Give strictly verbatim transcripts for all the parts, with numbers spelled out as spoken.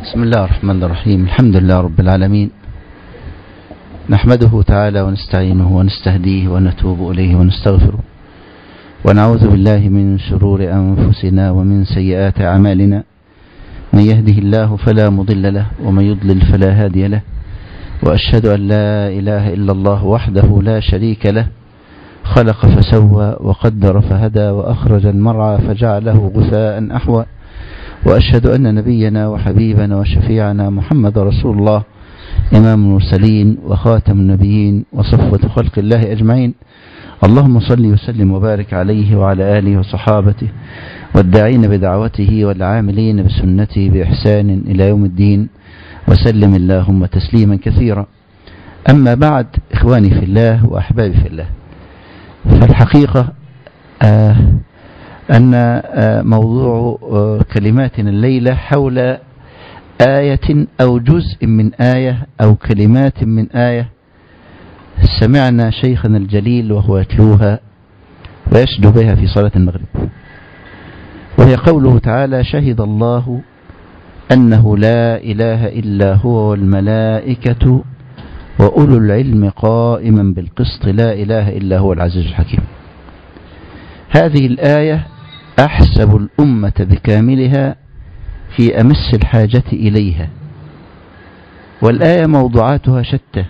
بسم الله الرحمن الرحيم. الحمد لله رب العالمين، نحمده تعالى ونستعينه ونستهديه ونتوب إليه ونستغفره، ونعوذ بالله من شرور أنفسنا ومن سيئات أعمالنا. من يهده الله فلا مضل له ومن يضلل فلا هادي له، وأشهد أن لا إله إلا الله وحده لا شريك له، خلق فسوى وقدر فهدى وأخرج المرعى فجعله غثاء أحوى، وأشهد أن نبينا وحبيبنا وشفيعنا محمد رسول الله، إمام المرسلين وخاتم النبيين وصفوة خلق الله أجمعين. اللهم صل وسلم وبارك عليه وعلى آله وصحابته والداعين بدعوته والعاملين بسنته بإحسان إلى يوم الدين، وسلم اللهم تسليما كثيرا. أما بعد، إخواني في الله وأحبابي في الله، فالحقيقة آه أن موضوع كلماتنا الليلة حول آية أو جزء من آية أو كلمات من آية سمعنا شيخنا الجليل وهو يتلوها ويشدو بها في صلاة المغرب، وهي قوله تعالى: شهد الله أنه لا إله إلا هو والملائكة وأولو العلم قائما بالقسط لا إله إلا هو العزيز الحكيم. هذه الآية أحسب الأمة بكاملها في أمس الحاجة إليها، والآية موضوعاتها شتى،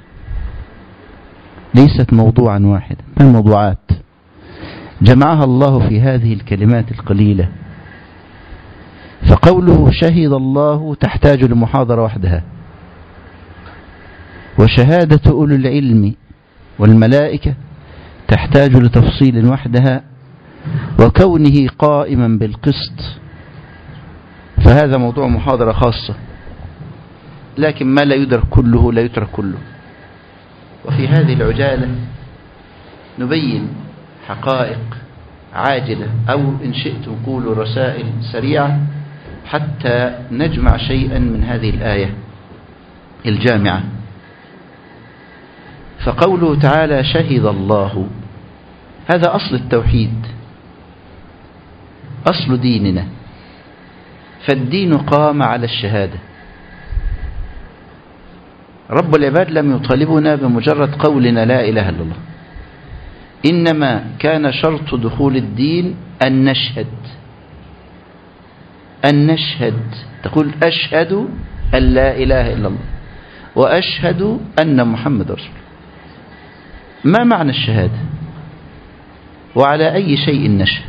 ليست موضوعا واحدا بل موضوعات جمعها الله في هذه الكلمات القليلة. فقوله شهد الله تحتاج لمحاضرة وحدها، وشهادة أولو العلم والملائكة تحتاج لتفصيل وحدها، وكونه قائما بالقسط فهذا موضوع محاضرة خاصة، لكن ما لا يدرك كله لا يترك كله. وفي هذه العجالة نبين حقائق عاجلة، أو إن شئتم قولوا رسائل سريعة، حتى نجمع شيئا من هذه الآية الجامعة. فقوله تعالى شهد الله، هذا أصل التوحيد، أصل ديننا، فالدين قام على الشهادة. رب العباد لم يطالبنا بمجرد قولنا لا إله إلا الله، إنما كان شرط دخول الدين أن نشهد أن نشهد تقول أشهد أن لا إله إلا الله وأشهد أن محمد رسول الله. ما معنى الشهادة؟ وعلى أي شيء نشهد؟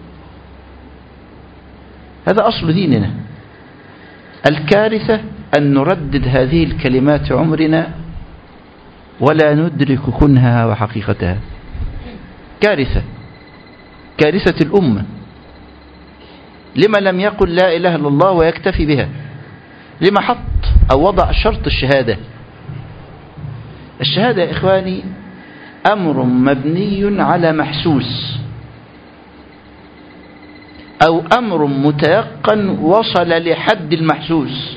هذا أصل ديننا. الكارثة أن نردد هذه الكلمات عمرنا ولا ندرك كنهها وحقيقتها. كارثة، كارثة الأمة. لما لم يقل لا إله إلا الله ويكتفي بها؟ لما حط أو وضع شرط الشهادة؟ الشهادة يا إخواني أمر مبني على محسوس، أو أمر متيقن وصل لحد المحسوس.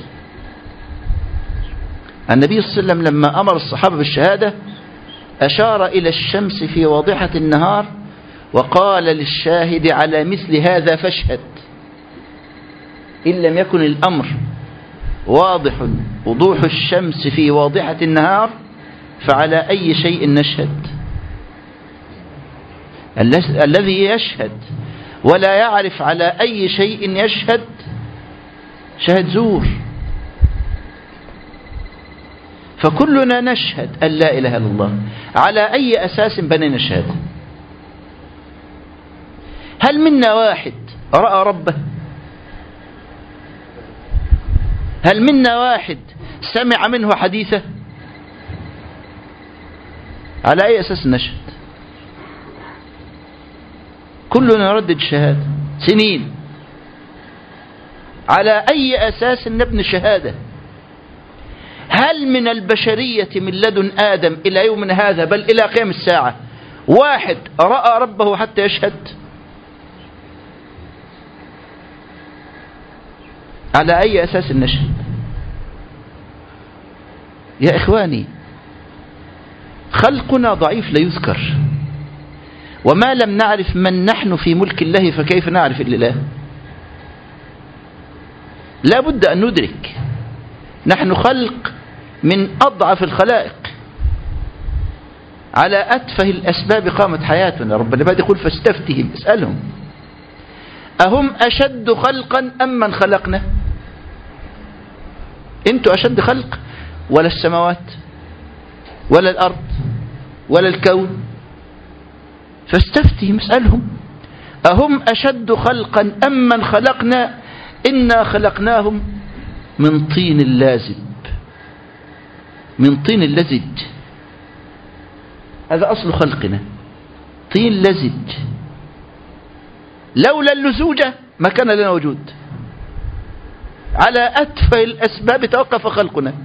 النبي صلى الله عليه وسلم لما أمر الصحابة بالشهادة أشار إلى الشمس في واضحة النهار وقال للشاهد على مثل هذا فاشهد. إن لم يكن الأمر واضح وضوح الشمس في واضحة النهار فعلى أي شيء نشهد؟ الذي يشهد ولا يعرف على أي شيء يشهد شهد زور. فكلنا نشهد أن لا إله إلا الله، على أي أساس بنينا الشهادة؟ هل منا واحد رأى ربه؟ هل منا واحد سمع منه حديثه؟ على أي أساس نشهد؟ كلنا نردد الشهادة سنين، على أي أساس نبني شهادة؟ هل من البشرية من لدن آدم إلى يومنا هذا بل إلى قيام الساعة واحد رأى ربه حتى يشهد؟ على أي أساس نشهد؟ يا إخواني، خلقنا ضعيف لا يذكر، وما لم نعرف من نحن في ملك الله فكيف نعرف الإله؟ لا بد أن ندرك نحن خلق من أضعف الخلائق، على أتفه الأسباب قامت حياتنا. رب العباد يقول فاستفتهم، اسألهم أهم أشد خلقا أم من خلقنا؟ أنتوا أشد خلق ولا السماوات ولا الأرض ولا الكون؟ فاستفتهم، اسألهم أهم أشد خلقا أم من خلقنا؟ إنا خلقناهم من طين لازب، من طين لزج، هذا أصل خلقنا، طين لزج. لولا اللزوجة ما كان لنا وجود. على أتفه الأسباب توقف خلقنا.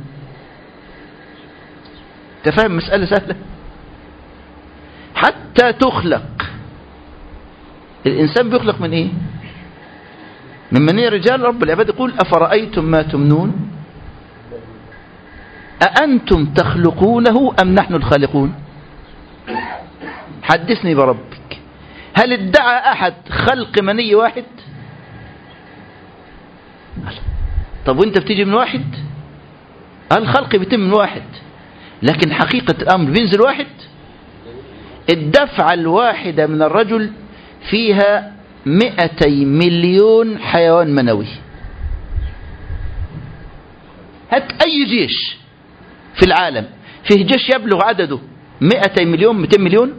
تفهم مسألة سهلة؟ حتى تخلق الإنسان بيخلق من إيه؟ من مني رجال. رب العباد يقول أفرأيتم ما تمنون أأنتم تخلقونه أم نحن الخالقون؟ حدثني بربك، هل ادعى أحد خلق مني واحد؟ طب وانت بتيجي من واحد؟ الخلق بيتم من واحد، لكن حقيقة الأمر بينزل واحد. الدفعة الواحدة من الرجل فيها مئتي مليون حيوان منوي. هات أي جيش في العالم فيه جيش يبلغ عدده مئتي مليون، مئتين مليون،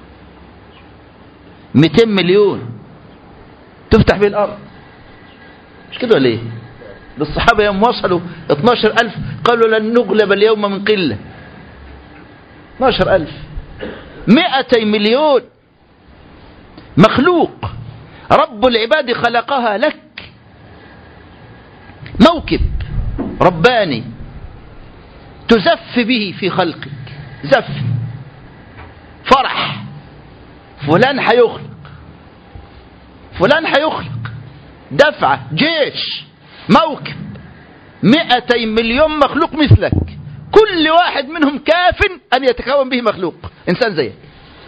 مئتين مليون تفتح به الأرض، مش كده ولا ايه؟ الصحابة يوم وصلوا اثناشر ألف قالوا لن نغلب اليوم من قلة. اثناشر ألف، مئتي مليون مخلوق رب العباد خلقها لك، موكب رباني تزف به في خلقك، زف فرح، فلان حيخلق، فلان حيخلق، دفعة، جيش، موكب، مئتي مليون مخلوق مثلك، كل واحد منهم كاف أن يتكون به مخلوق إنسان زيك.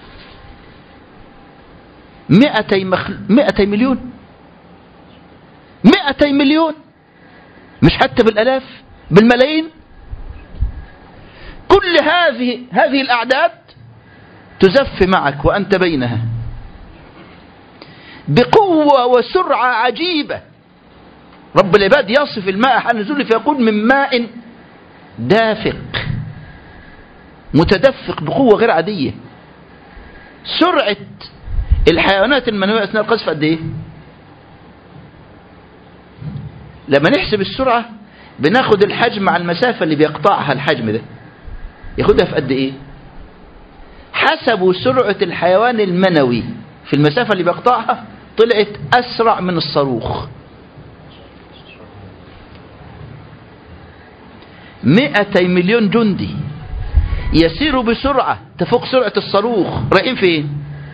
مئتي, مخل... مئتي مليون، مئتي مليون، مش حتى بالألاف، بالملايين. كل هذه هذه الأعداد تزف معك وأنت بينها بقوة وسرعة عجيبة. رب العباد يصف الماء حال نزوله فيقول من ماء دافق متدفق بقوة غير عادية. سرعة الحيوانات المنوية أثناء القذف قد إيه؟ لما نحسب السرعة بناخد الحجم على المسافة اللي بيقطعها الحجم ده، ياخدها في قد إيه؟ حسبوا سرعة الحيوان المنوي في المسافة اللي بيقطعها طلعت أسرع من الصاروخ. مئتي مليون جندي يسيروا بسرعة تفوق سرعة الصاروخ، رايحين فين؟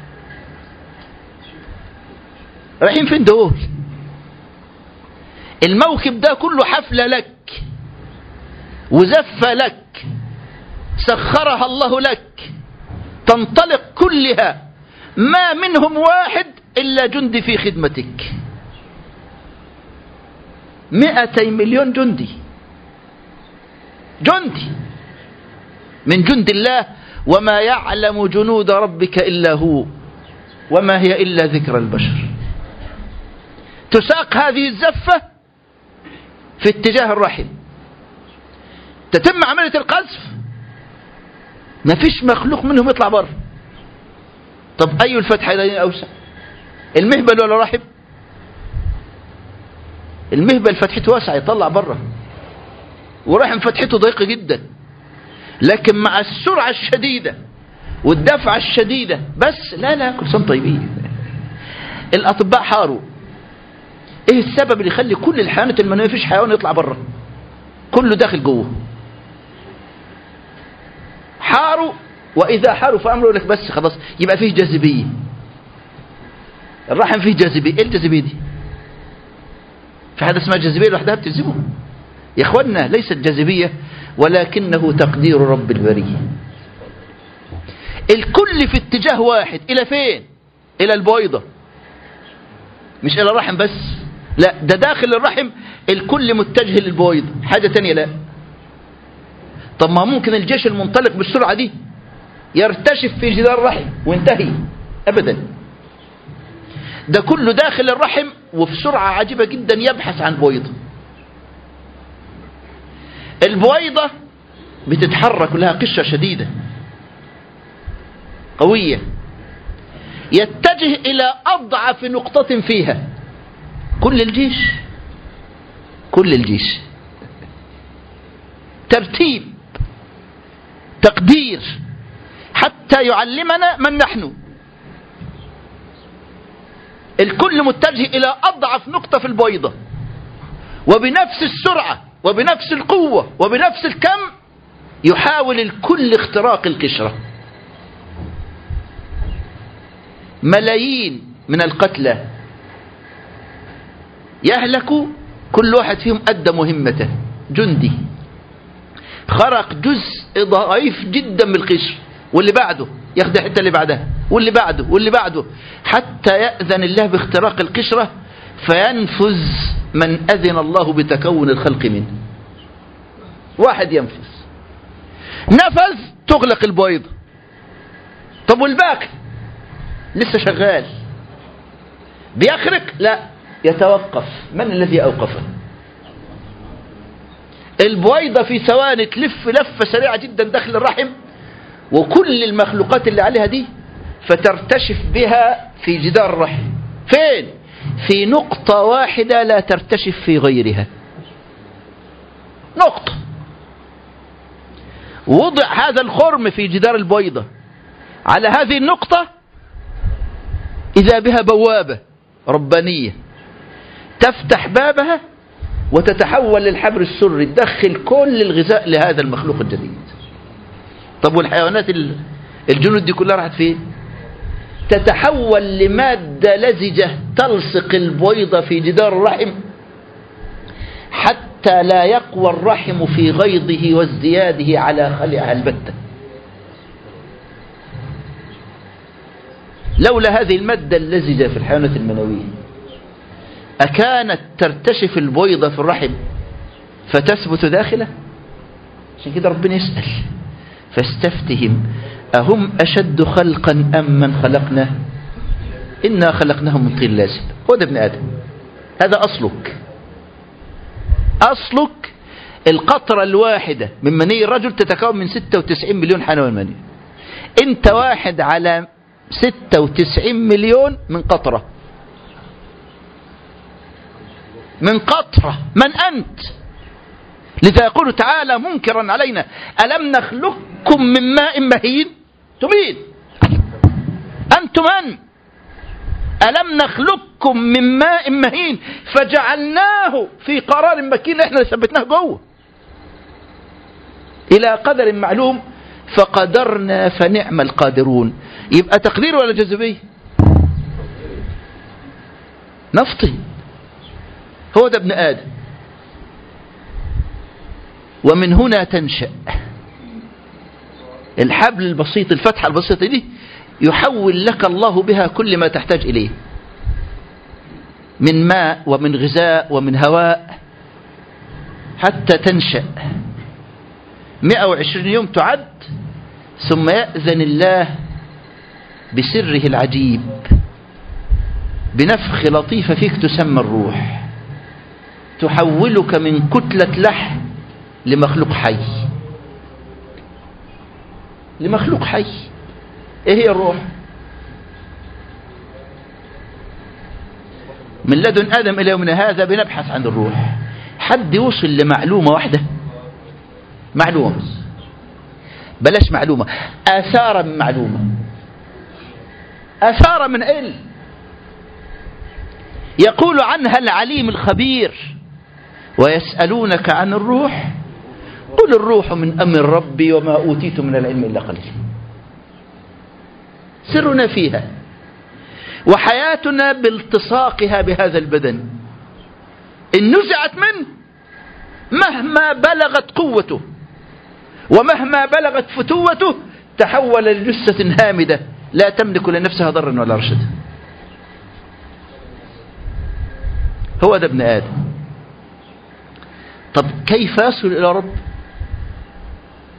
رايحين فين دول؟ الموكب ده كله حفلة لك وزفة لك سخرها الله لك، تنطلق كلها، ما منهم واحد إلا جندي في خدمتك. مئتي مليون جندي، جندي من جند الله، وما يعلم جنود ربك إلا هو وما هي إلا ذكر البشر. تساق هذه الزفة في اتجاه الرحم، تتم عملية القذف، ما فيش مخلوق منهم يطلع بره. طب أي الفتحة أوسع، المهبل ولا الرحم؟ المهبل فتحته واسعة يطلع بره، ورحم فتحته ضيقة جدا، لكن مع السرعة الشديدة والدفعة الشديدة بس. لا لا كل سنة طيبين. الأطباء حاروا ايه السبب اللي يخلي كل الحيوانات المنوية فيش حيوان يطلع بره، كله داخل جوه. حاروا، وإذا حاروا فأمروا لك بس خلاص يبقى فيه جاذبية. الرحم فيه جاذبية، ايه الجاذبية دي؟ في حاجة اسمها جاذبية لوحدها بتجذبه يا اخوانا؟ ليست جاذبية ولكنه تقدير رب البرية. الكل في اتجاه واحد، الى فين؟ الى البويضة، مش الى الرحم بس، لا ده داخل الرحم الكل متجه للبويضة، حاجة تانية لا. طب ما ممكن الجيش المنطلق بالسرعة دي يرتشف في جدار الرحم وانتهي. أبدا، ده كله داخل الرحم وفي سرعة عجيبة جدا يبحث عن بويضة. البويضة بتتحرك لها قشرة شديدة قوية، يتجه إلى أضعف نقطة فيها. كل الجيش كل الجيش ترتيب تقدير حتى يعلمنا من نحن. الكل متجه إلى أضعف نقطة في البويضة، وبنفس السرعة وبنفس القوة وبنفس الكم يحاول الكل اختراق القشرة. ملايين من القتلى يهلكوا، كل واحد فيهم أدى مهمته. جندي خرق جزء ضعيف جدا من القشر، واللي بعده ياخد الحته اللي بعدها، واللي بعده واللي بعده، حتى يأذن الله باختراق القشرة فينفذ من أذن الله بتكون الخلق منه. واحد ينفذ، نفذ تغلق البويضة. طب والباقي لسه شغال بيخرق؟ لا، يتوقف. من الذي أوقفه؟ البويضة في ثواني تلف لفة سريعة جدا داخل الرحم، وكل المخلوقات اللي عليها دي فترتشف بها في جدار الرحم. فين؟ في نقطة واحدة لا ترتشف في غيرها. نقطة. وضع هذا الخرم في جدار البويضة على هذه النقطة، إذا بها بوابة ربانية تفتح بابها وتتحول للحبر السري تدخل كل الغذاء لهذا المخلوق الجديد. طب والحيوانات الجنود دي كلها راحت فين؟ تتحول لمادة لزجة تلصق البويضة في جدار الرحم حتى لا يقوى الرحم في غيضه وازدياده على خلعها البتة. لولا هذه المادة اللزجة في الحيوانات المنوية أكانت ترتشف البويضة في الرحم فتثبت داخله؟ عشان كده ربنا يسأل فاستفتهم أهم أشد خلقا أم من خلقنا إنا خلقناهم من طين لازب. هو ده ابن آدم، هذا أصلك. أصلك القطرة الواحدة من مني الرجل تتكون من ستة وتسعين مليون حيوان مني. أنت واحد على ستة وتسعين مليون من قطرة، من قطرة. من أنت؟ لذا يقول تعالى منكرا علينا ألم نخلقكم من ماء مهين؟ تمين أنتم من؟ ألم نخلقكم من ماء مهين فجعلناه في قرار مكين. احنا اللي ثبتناه جوه إلى قدر معلوم فقدرنا فنعم القادرون. يبقى تقدير ولا جاذبية؟ نفطي. هو ده ابن آدم. ومن هنا تنشأ الحبل البسيط، الفتحة البسيطة دي يحول لك الله بها كل ما تحتاج إليه من ماء ومن غذاء ومن هواء حتى تنشأ. مئة وعشرين يوم تعد، ثم يأذن الله بسره العجيب بنفخ لطيفة فيك تسمى الروح، تحولك من كتلة لحم لمخلوق حي. لمخلوق حي. ايه هي الروح؟ من لدن آدم إلى يومنا هذا بنبحث عن الروح. حد يوصل لمعلومة واحدة؟ معلومة، بلاش معلومة، آثار من معلومة، آثار من علم يقول عنها العليم الخبير ويسألونك عن الروح قل الروح من أمر ربي وما أوتيت من العلم إلا قليل. سرنا فيها وحياتنا بالتصاقها بهذا البدن. إن نزعت منه مهما بلغت قوته ومهما بلغت فتوته تحول لجثة هامدة لا تملك لنفسها ضرا ولا رشدا. هو ده ابن آدم. طب كيف يصل إلى رب؟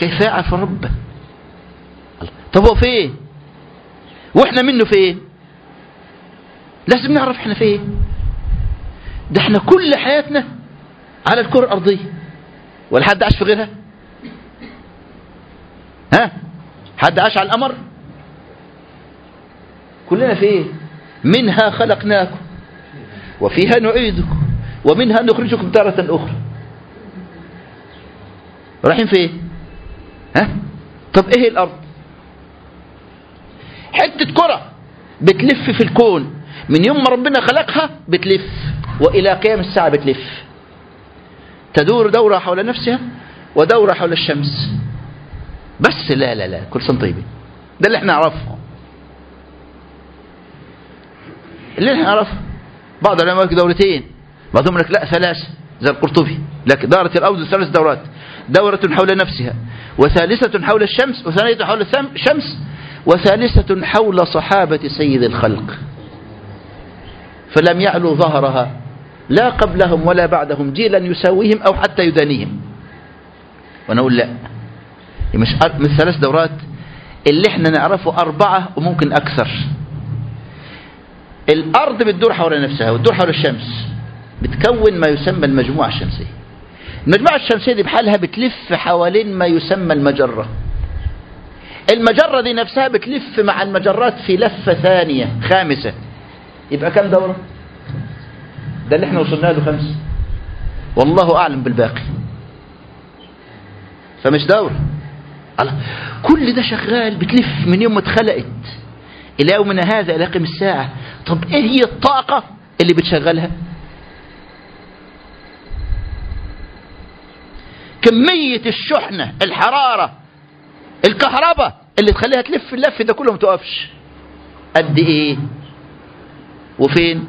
كيف يعرف ربه؟ طب هو فين واحنا منه فين؟ لازم نعرف احنا فين. ده احنا كل حياتنا على الكرة الأرضية، ولا حد عاش في غيرها؟ ها؟ حد عاش على القمر؟ كلنا فين؟ منها خلقناكم وفيها نعيدكم ومنها نخرجكم تارة أخرى. رايحين فين؟ ها؟ طب ايه الأرض؟ حتة كرة بتلف في الكون من يوم ما ربنا خلقها بتلف، وإلى قيام الساعة بتلف، تدور دورة حول نفسها ودورة حول الشمس. بس لا لا لا كل سنة طيبين. ده اللي احنا نعرفه، اللي احنا نعرفه. بعض العلماء يقول دورتين، بعضهم لك لا ثلاثة زي القرطبي، لكن دارت الأرض ثلاث دورات، دورة حول نفسها وثالثة حول الشمس وثانية حول الشمس وثالثة حول صحابة سيد الخلق، فلم يعلو ظهرها لا قبلهم ولا بعدهم جيلا يساويهم أو حتى يدانيهم. وأنا أقول لا، مش من ثلاث دورات، اللي احنا نعرفه أربعة وممكن أكثر. الأرض بتدور حول نفسها وتدور حول الشمس، بتكون ما يسمى المجموعة الشمسية. المجموعة الشمسية دي بحالها بتلف حوالين ما يسمى المجرة. المجرة دي نفسها بتلف مع المجرات في لفة ثانية خامسة. يبقى كم دورة؟ ده اللي احنا وصلنا له خمسة، والله أعلم بالباقي. فمش دورة، الله كل ده شغال بتلف من يوم ما اتخلقت إلى يومنا هذا إلى قيام الساعة. طب إيه هي الطاقة اللي بتشغلها؟ كمية الشحنة، الحرارة، الكهرباء اللي تخليها تلف اللف ده كله ما توقفش قد إيه وفين؟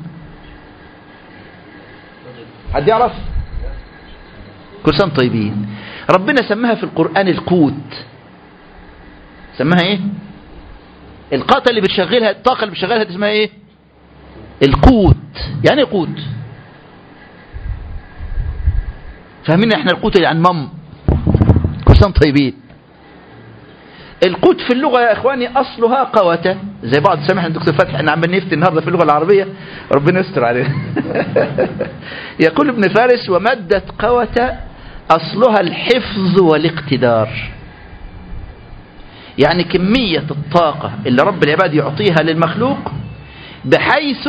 حد يعرف؟ كل سنة طيبين. ربنا سماها في القرآن القوت. سماها ايه؟ القاطة اللي بتشغلها، الطاقة اللي بتشغلها اسمها ايه؟ القوت. يعني ايه قوت؟ فاهمين احنا القوت يعني مم. كل سنة طيبين. القوت في اللغة يا اخواني اصلها قوة، زي بعض سامحنا الدكتور فتحي احنا عمال نفتي النهارده في اللغة العربية، ربنا يستر علينا. يقول ابن فارس: ومادة قوة اصلها الحفظ والاقتدار. يعني كمية الطاقة اللي رب العباد يعطيها للمخلوق بحيث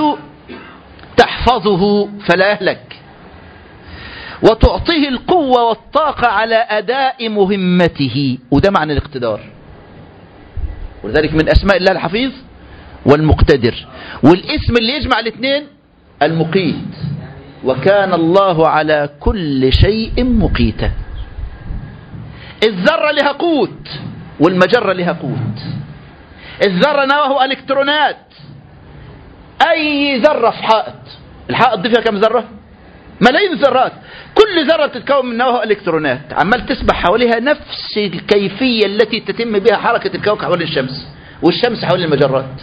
تحفظه فلا يهلك، وتعطيه القوة والطاقة على أداء مهمته، وده معنى الاقتدار. ولذلك من أسماء الله الحفيظ والمقتدر، والاسم اللي يجمع الاثنين المقيت، وكان الله على كل شيء مقيتا. الذرة لها قوت والمجرة لها قوت. الذرة نواه الكترونات. أي ذرة في حائط، الحائط دي فيها كم ذرة؟ ملايين الذرات. كل ذرة بتتكون من نواه الكترونات عمال تسبح حواليها نفس الكيفية التي تتم بها حركة الكوكب حول الشمس والشمس حول المجرات.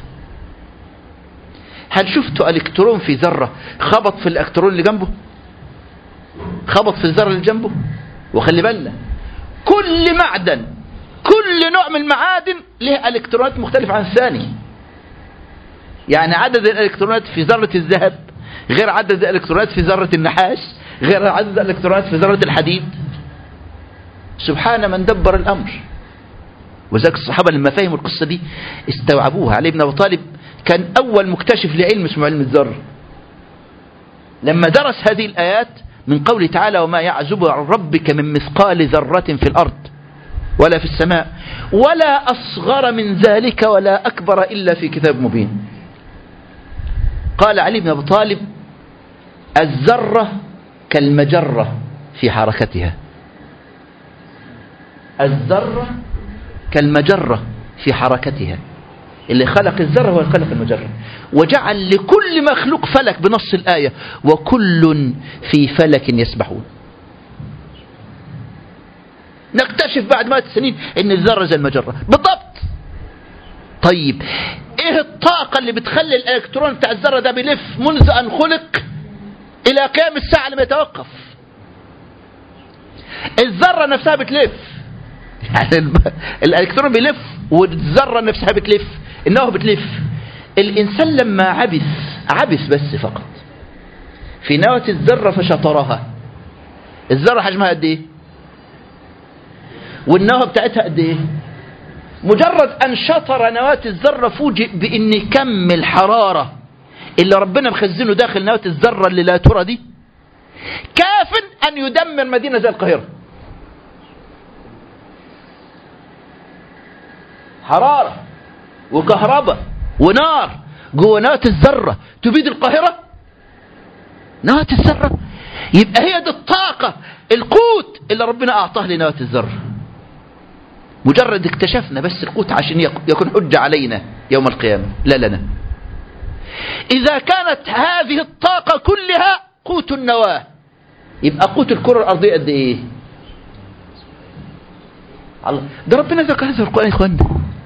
هل شفتوا الكترون في ذرة خبط في الالكترون اللي جنبه؟ خبط في الذرة اللي جنبه؟ وخلي بالنا كل معدن، كل نوع من المعادن له الكترونات مختلفة عن الثاني. يعني عدد الالكترونات في ذرة الذهب غير عدد الالكترونات في ذرة النحاس غير عدد الالكترونات في ذرة الحديد. سبحان من دبر الامر. وذلك الصحابة لما فهموا القصة دي استوعبوها. علي بن ابي طالب كان اول مكتشف لعلم اسمه علم الذر. لما درس هذه الايات من قوله تعالى: وما يعزب عن ربك من مثقال ذرة في الارض ولا في السماء ولا اصغر من ذلك ولا اكبر الا في كتاب مبين. قال علي بن ابي طالب: الذرة كالمجرة في حركتها. الذرة كالمجرة في حركتها. اللي خلق الذرة هو خلق المجرة، وجعل لكل مخلوق فلك بنص الآية: وكل في فلك يسبحون. نكتشف بعد مئة سنين ان الذرة زي المجرة بالضبط. طيب ايه الطاقة اللي بتخلي الالكترون بتاع الذرة ده بيلف منذ ان خلق الى قيام الساعة لما يتوقف؟ الذرة نفسها بتلف يعني الالكترون بيلف والذره نفسها بتلف، النواه بتلف. الانسان لما عبث عبث بس فقط في نواه الذره فشطرها، الذره حجمها قد ايه والنواه بتاعتها قد ايه؟ مجرد ان شطر نواه الذره فوجئ بان كم الحراره اللي ربنا مخزنه داخل نواه الذره اللي لا ترى دي كاف ان يدمر مدينه زي القاهره. حراره وكهرباء ونار جوه نواه الذره تبيد القاهره. نواه الذره يبقى هي دي الطاقه، القوت اللي ربنا اعطاه لنواه الذره. مجرد اكتشفنا بس القوت عشان يكون حجه علينا يوم القيامه لا لنا. اذا كانت هذه الطاقه كلها قوت النواه، يبقى قوت الكره الارضيه قد ايه؟ الله، ده ربنا ذكر هذا في القران يا اخوانا.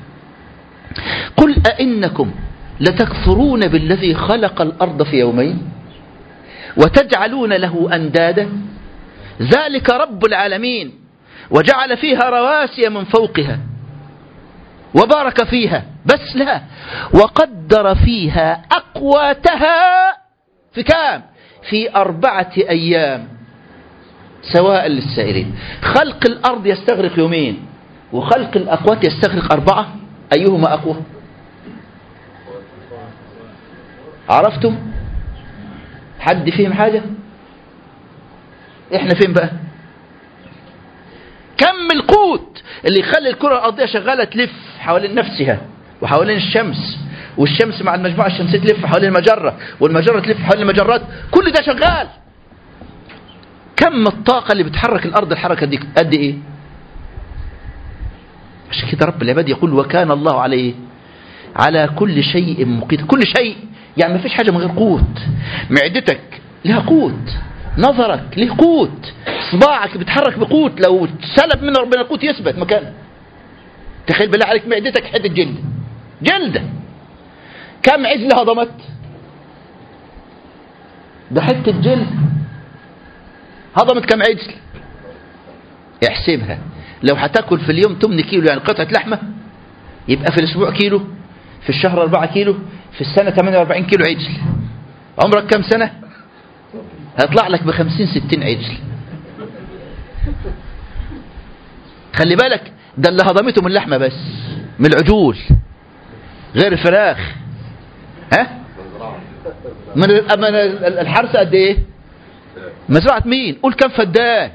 قل أئنكم لتكفرون بالذي خلق الأرض في يومين وتجعلون له أندادا ذلك رب العالمين وجعل فيها رواسي من فوقها وبارك فيها، بس لا، وقدر فيها أقواتها في كام؟ في أربعة أيام سواء للسائلين. خلق الأرض يستغرق يومين وخلق الأقوات يستغرق أربعة، أيهما أقوى؟ عرفتم؟ حد فيهم حاجة؟ إحنا فين بقى؟ كم القوت اللي يخلي الكرة الأرضية شغالة تلف حوالين نفسها وحوالين الشمس، والشمس مع المجموعة الشمسية تلف حوالين المجرة، والمجرة تلف حوالين المجرات، كل ده شغال. كم الطاقة اللي بتحرك الأرض الحركة دي قد إيه؟ عشان كده رب العباد يقول وكان الله عليه على كل شيء مقيت. كل شيء يعني ما فيش حاجة من غير قوت. معدتك لها قوت، نظرك له قوت، صباعك بيتحرك بقوت، لو سلب من ربنا القوت يثبت مكانه. تخيل بالله عليك معدتك حتة جلد جلدة، كم عجل هضمت؟ ده حتة جلد هضمت كم عجل؟ احسبها، لو هتاكل في اليوم ثمانية كيلو يعني قطعة لحمة، يبقى في الأسبوع كيلو، في الشهر أربعة كيلو، في السنة ثمانية وأربعين كيلو عجل. عمرك كم سنة؟ هيطلع لك بخمسين ستين عجل. خلي بالك ده اللي هضمته من اللحمة بس، من العجول، غير الفراخ. ها؟ من الحرث قد ايه؟ مزرعة مين؟ قول كم فدان،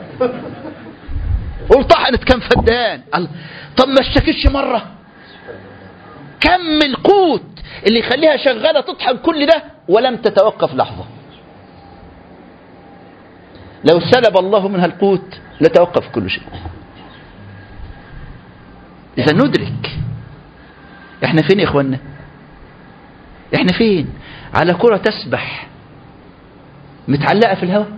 قول طحنة كم فدان. طب ما اشتكيش مرة؟ كم القوت اللي يخليها شغالة تطحن كل ده ولم تتوقف لحظة. لو سلب الله منها القوت لتوقف كل شيء. إذا ندرك احنا فين يا اخوانا؟ احنا فين؟ على كرة تسبح متعلقة في الهواء،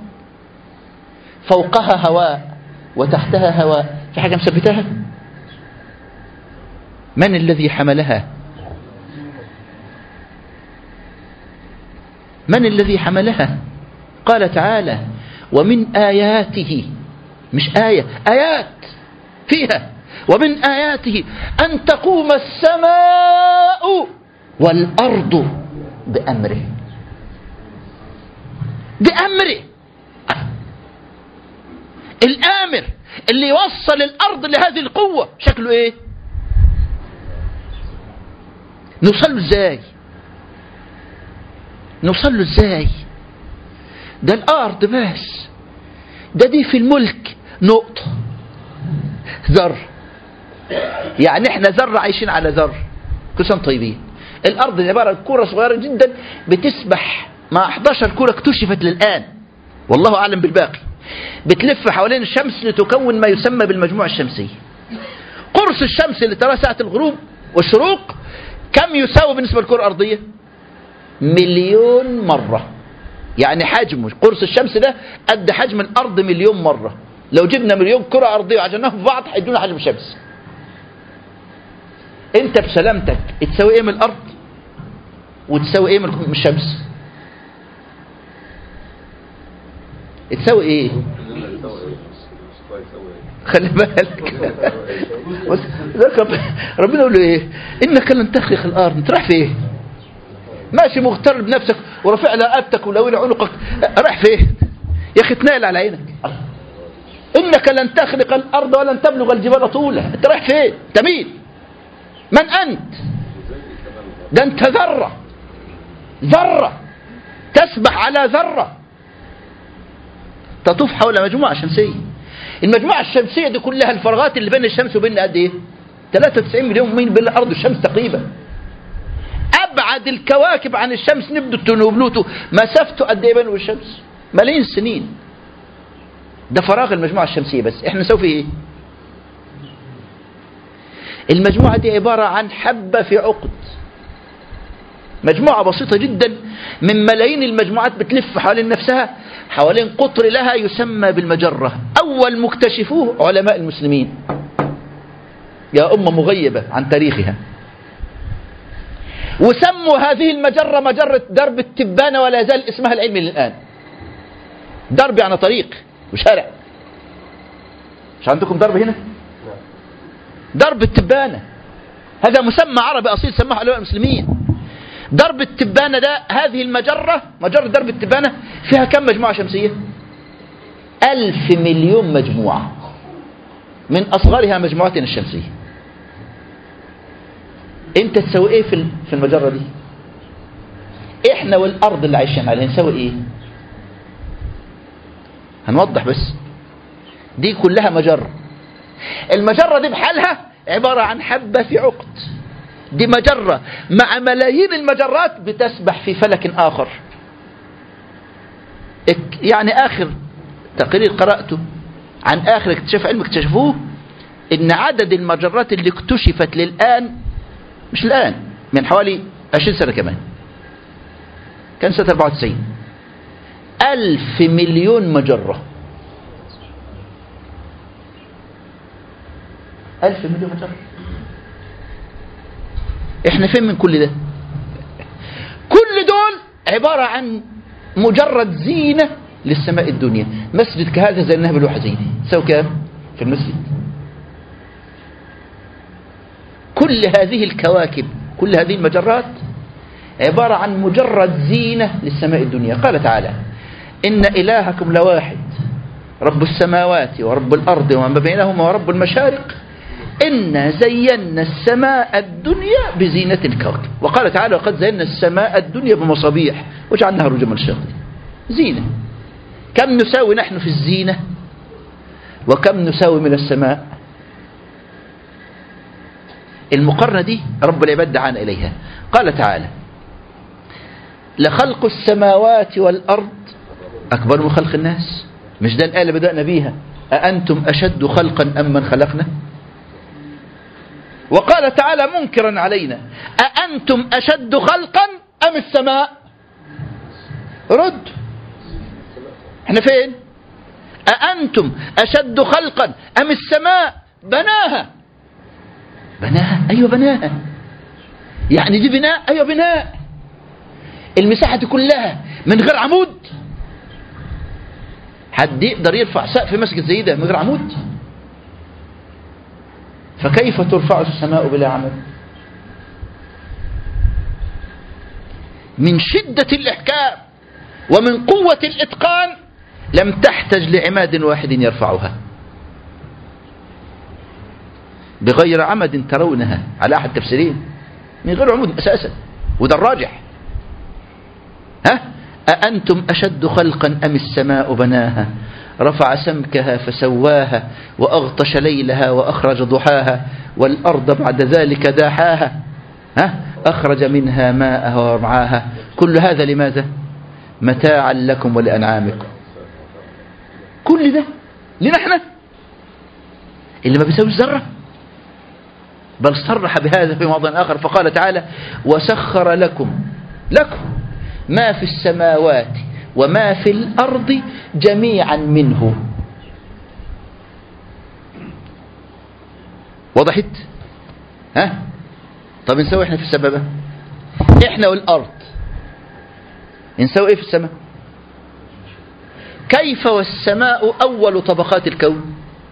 فوقها هواء وتحتها هواء، في حاجة مثبتها؟ من الذي حملها؟ من الذي حملها؟ قال تعالى ومن آياته، مش آية، آيات فيها، ومن آياته أن تقوم السماء والأرض بأمره. بأمره، الآمر اللي يوصل الأرض لهذه القوة شكله إيه؟ نوصل له إزاي؟ نوصل له إزاي؟ ده الأرض بس، ده دي في الملك نقطة ذر، يعني احنا ذرة عايشين على ذر، كل سنة طيبين. الأرض عبارة عن كرة صغيرة جدا بتسبح مع إحدى عشرة كرة اكتشفت للآن، والله أعلم بالباقي، بتلف حوالين الشمس لتكون ما يسمى بالمجموعة الشمسية. قرص الشمس اللي تراه ساعة الغروب والشروق كم يساوي بالنسبة للكرة الأرضية؟ مليون مرة. يعني حجم قرص الشمس ده قد حجم الأرض مليون مرة. لو جبنا مليون كرة أرضية وعجناهم في بعض هيدونا حجم الشمس. انت بسلامتك تساوي ايه من الأرض وتساوي ايه من الشمس؟ تساوي ايه؟ خلي بالك. ربنا يقول له ايه؟ انك لن تخلق الارض، انت رايح فين؟ ماشي مغتر بنفسك ورافع رقبتك ولوين عنقك، رايح فين يا اخي؟ تنال على عينك. انك لن تخلق الارض ولن تبلغ الجبال طولا، انت رايح فين؟ انت مين؟ من انت؟ ده انت ذره ذره تسبح على ذره تطوف حول مجموعه شمسيه. المجموعه الشمسيه دي كلها الفراغات اللي بين الشمس وبين قد ايه؟ ثلاثة وتسعين مليون ميل بين الارض والشمس تقريبا. ابعد الكواكب عن الشمس نبدو وبلوتو مسافته قد ايه بينه والشمس؟ ملايين السنين. ده فراغ المجموعه الشمسيه بس. احنا نسوي ايه؟ المجموعه دي عباره عن حبه في عقد، مجموعه بسيطه جدا من ملايين المجموعات بتلف حوالين نفسها حوالين قطر لها يسمى بالمجره. اول مكتشفوه علماء المسلمين، يا امه مغيبه عن تاريخها، وسموا هذه المجرة مجرة درب التبانة، ولا يزال اسمها العلمي للآن. درب يعني طريق وشارع. مش عندكم درب هنا؟ درب التبانة هذا مسمى عربي أصيل سماه علماء المسلمين. درب التبانة ده، هذه المجرة مجرة درب التبانة فيها كم مجموعة شمسية؟ ألف مليون مجموعة، من أصغرها مجموعتنا الشمسية. انت تسوي ايه في في المجرة دي؟ احنا والارض اللي عايشين عليها نسوي ايه؟ هنوضح بس. دي كلها مجرة. المجرة دي بحالها عبارة عن حبة في عقد. دي مجرة مع ملايين المجرات بتسبح في فلك آخر. يعني آخر تقرير قرأته عن آخر اكتشاف علم اكتشفوه إن عدد المجرات اللي اكتشفت للآن، مش الآن، من حوالي عشرين سنة كمان، كان سنة أربعة وتسعين، ألف مليون مجرة. ألف مليون مجرة. احنا فين من كل ده؟ كل دول عبارة عن مجرد زينة للسماء الدنيا. مسجد كهذا زيناه بلوحة زينة تساوي كام في المسجد؟ كل هذه الكواكب، كل هذه المجرات عبارة عن مجرد زينة للسماء الدنيا. قال تعالى: إن إلهكم لواحد رب السماوات ورب الأرض وما بينهما ورب المشارق إنا زينا السماء الدنيا بزينة الكواكب. وقال تعالى: وقد زينا السماء الدنيا بمصابيح وجعلناها رجوما للشياطين. زينة. كم نساوي نحن في الزينة وكم نساوي من السماء؟ المقارنة دي رب العباد دعانا إليها. قال تعالى: لخلق السماوات والأرض أكبر من خلق الناس. مش ده الآية اللي بدأنا بيها: أأنتم أشد خلقا أم من خلقنا؟ وقال تعالى منكرا علينا: أأنتم أشد خلقا أم السماء؟ رد، احنا فين؟ أأنتم أشد خلقا أم السماء بناها؟ بناها، أيوة بناها. يعني دي بناء؟ أيوة بناء. المساحة دي كلها من غير عمود؟ حد يقدر يرفع سقف مسجد زي ده من غير عمود؟ فكيف ترفع السماء بلا عمود؟ من شدة الإحكام ومن قوة الإتقان لم تحتج لعماد واحد يرفعها، بغير عمد ترونها على أحد التفسيرين، من غير عمود أساسا، وده الراجح. ها؟ أأنتم أشد خلقا أم السماء بناها رفع سمكها فسواها وأغطش ليلها وأخرج ضحاها والأرض بعد ذلك داحاها ها؟ أخرج منها ماءها ومرعاها. كل هذا لماذا؟ متاعا لكم ولأنعامكم. كل ده لنا احنا اللي ما بيساوي الذرة. بل صرح بهذا في موضع آخر فقال تعالى: وسخر لكم لكم ما في السماوات وما في الأرض جميعا منه. وضحت؟ ها؟ طب نسوي احنا في السماء، احنا والأرض نسوي ايه في السماء؟ كيف والسماء أول طبقات الكون؟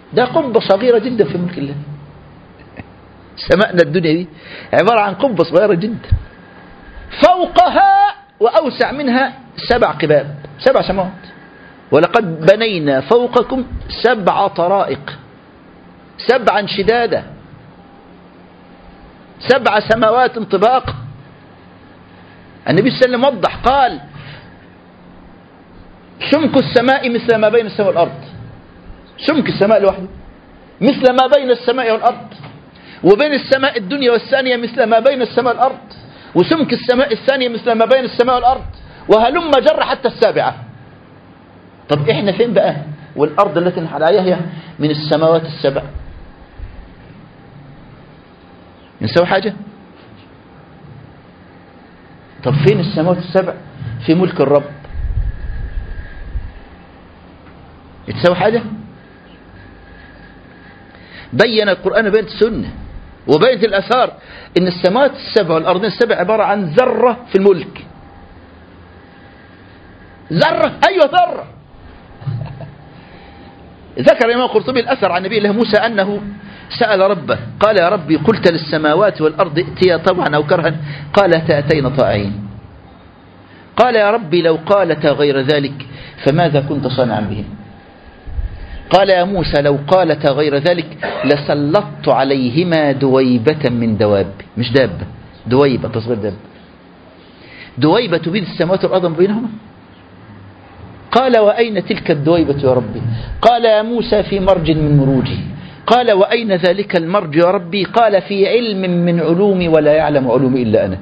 ده قبة صغيرة جدا في ملك الله. سمائنا الدنيا دي عبارة عن قبة صغيرة جدا، فوقها وأوسع منها سبع قباب، سبع سماوات. ولقد بنينا فوقكم سبع طرائق، سبعا شدادا، سبع سماوات طباق. النبي صلى الله عليه وسلم وضح قال: سمك السماء مثل ما بين السماء والأرض. سمك السماء لوحده مثل ما بين السماء والأرض، وبين السماء الدنيا والثانية مثل ما بين السماء والأرض، وسمك السماء الثانية مثل ما بين السماء والأرض، وهلم جر حتى السابعة. طب إحنا فين بقى؟ والأرض التي نحن عليها من السماوات السبع، نسوي حاجة؟ طب فين السماوات السبع في ملك الرب؟ يتسوي حاجة؟ بين القرآن بين السنة وبين الأثار إن السماوات السبع والأرضين السبع عبارة عن ذرة في الملك. ذرة، أيوة ذرة. ذكر الإمام القرطبي الأثر عن نبي الله موسى أنه سأل ربه قال: يا ربي قلت للسماوات والأرض ائتيا طوعا أو كرها، قالتا أتينا طائعين. قال: يا ربي لو قالتا غير ذلك فماذا كنت صانعا بهم؟ قال: يا موسى لو قالتا غير ذلك لسلطت عليهما دويبة من دواب، مش دابة، دويبة تصغير دابة، دويبة تبيد السماوات والأرض بينهما. قال: وأين تلك الدويبة يا ربي؟ قال: يا موسى في مرج من مروجي. قال: وأين ذلك المرج يا ربي؟ قال: في علم من علومي ولا يعلم علومي إلا أنا.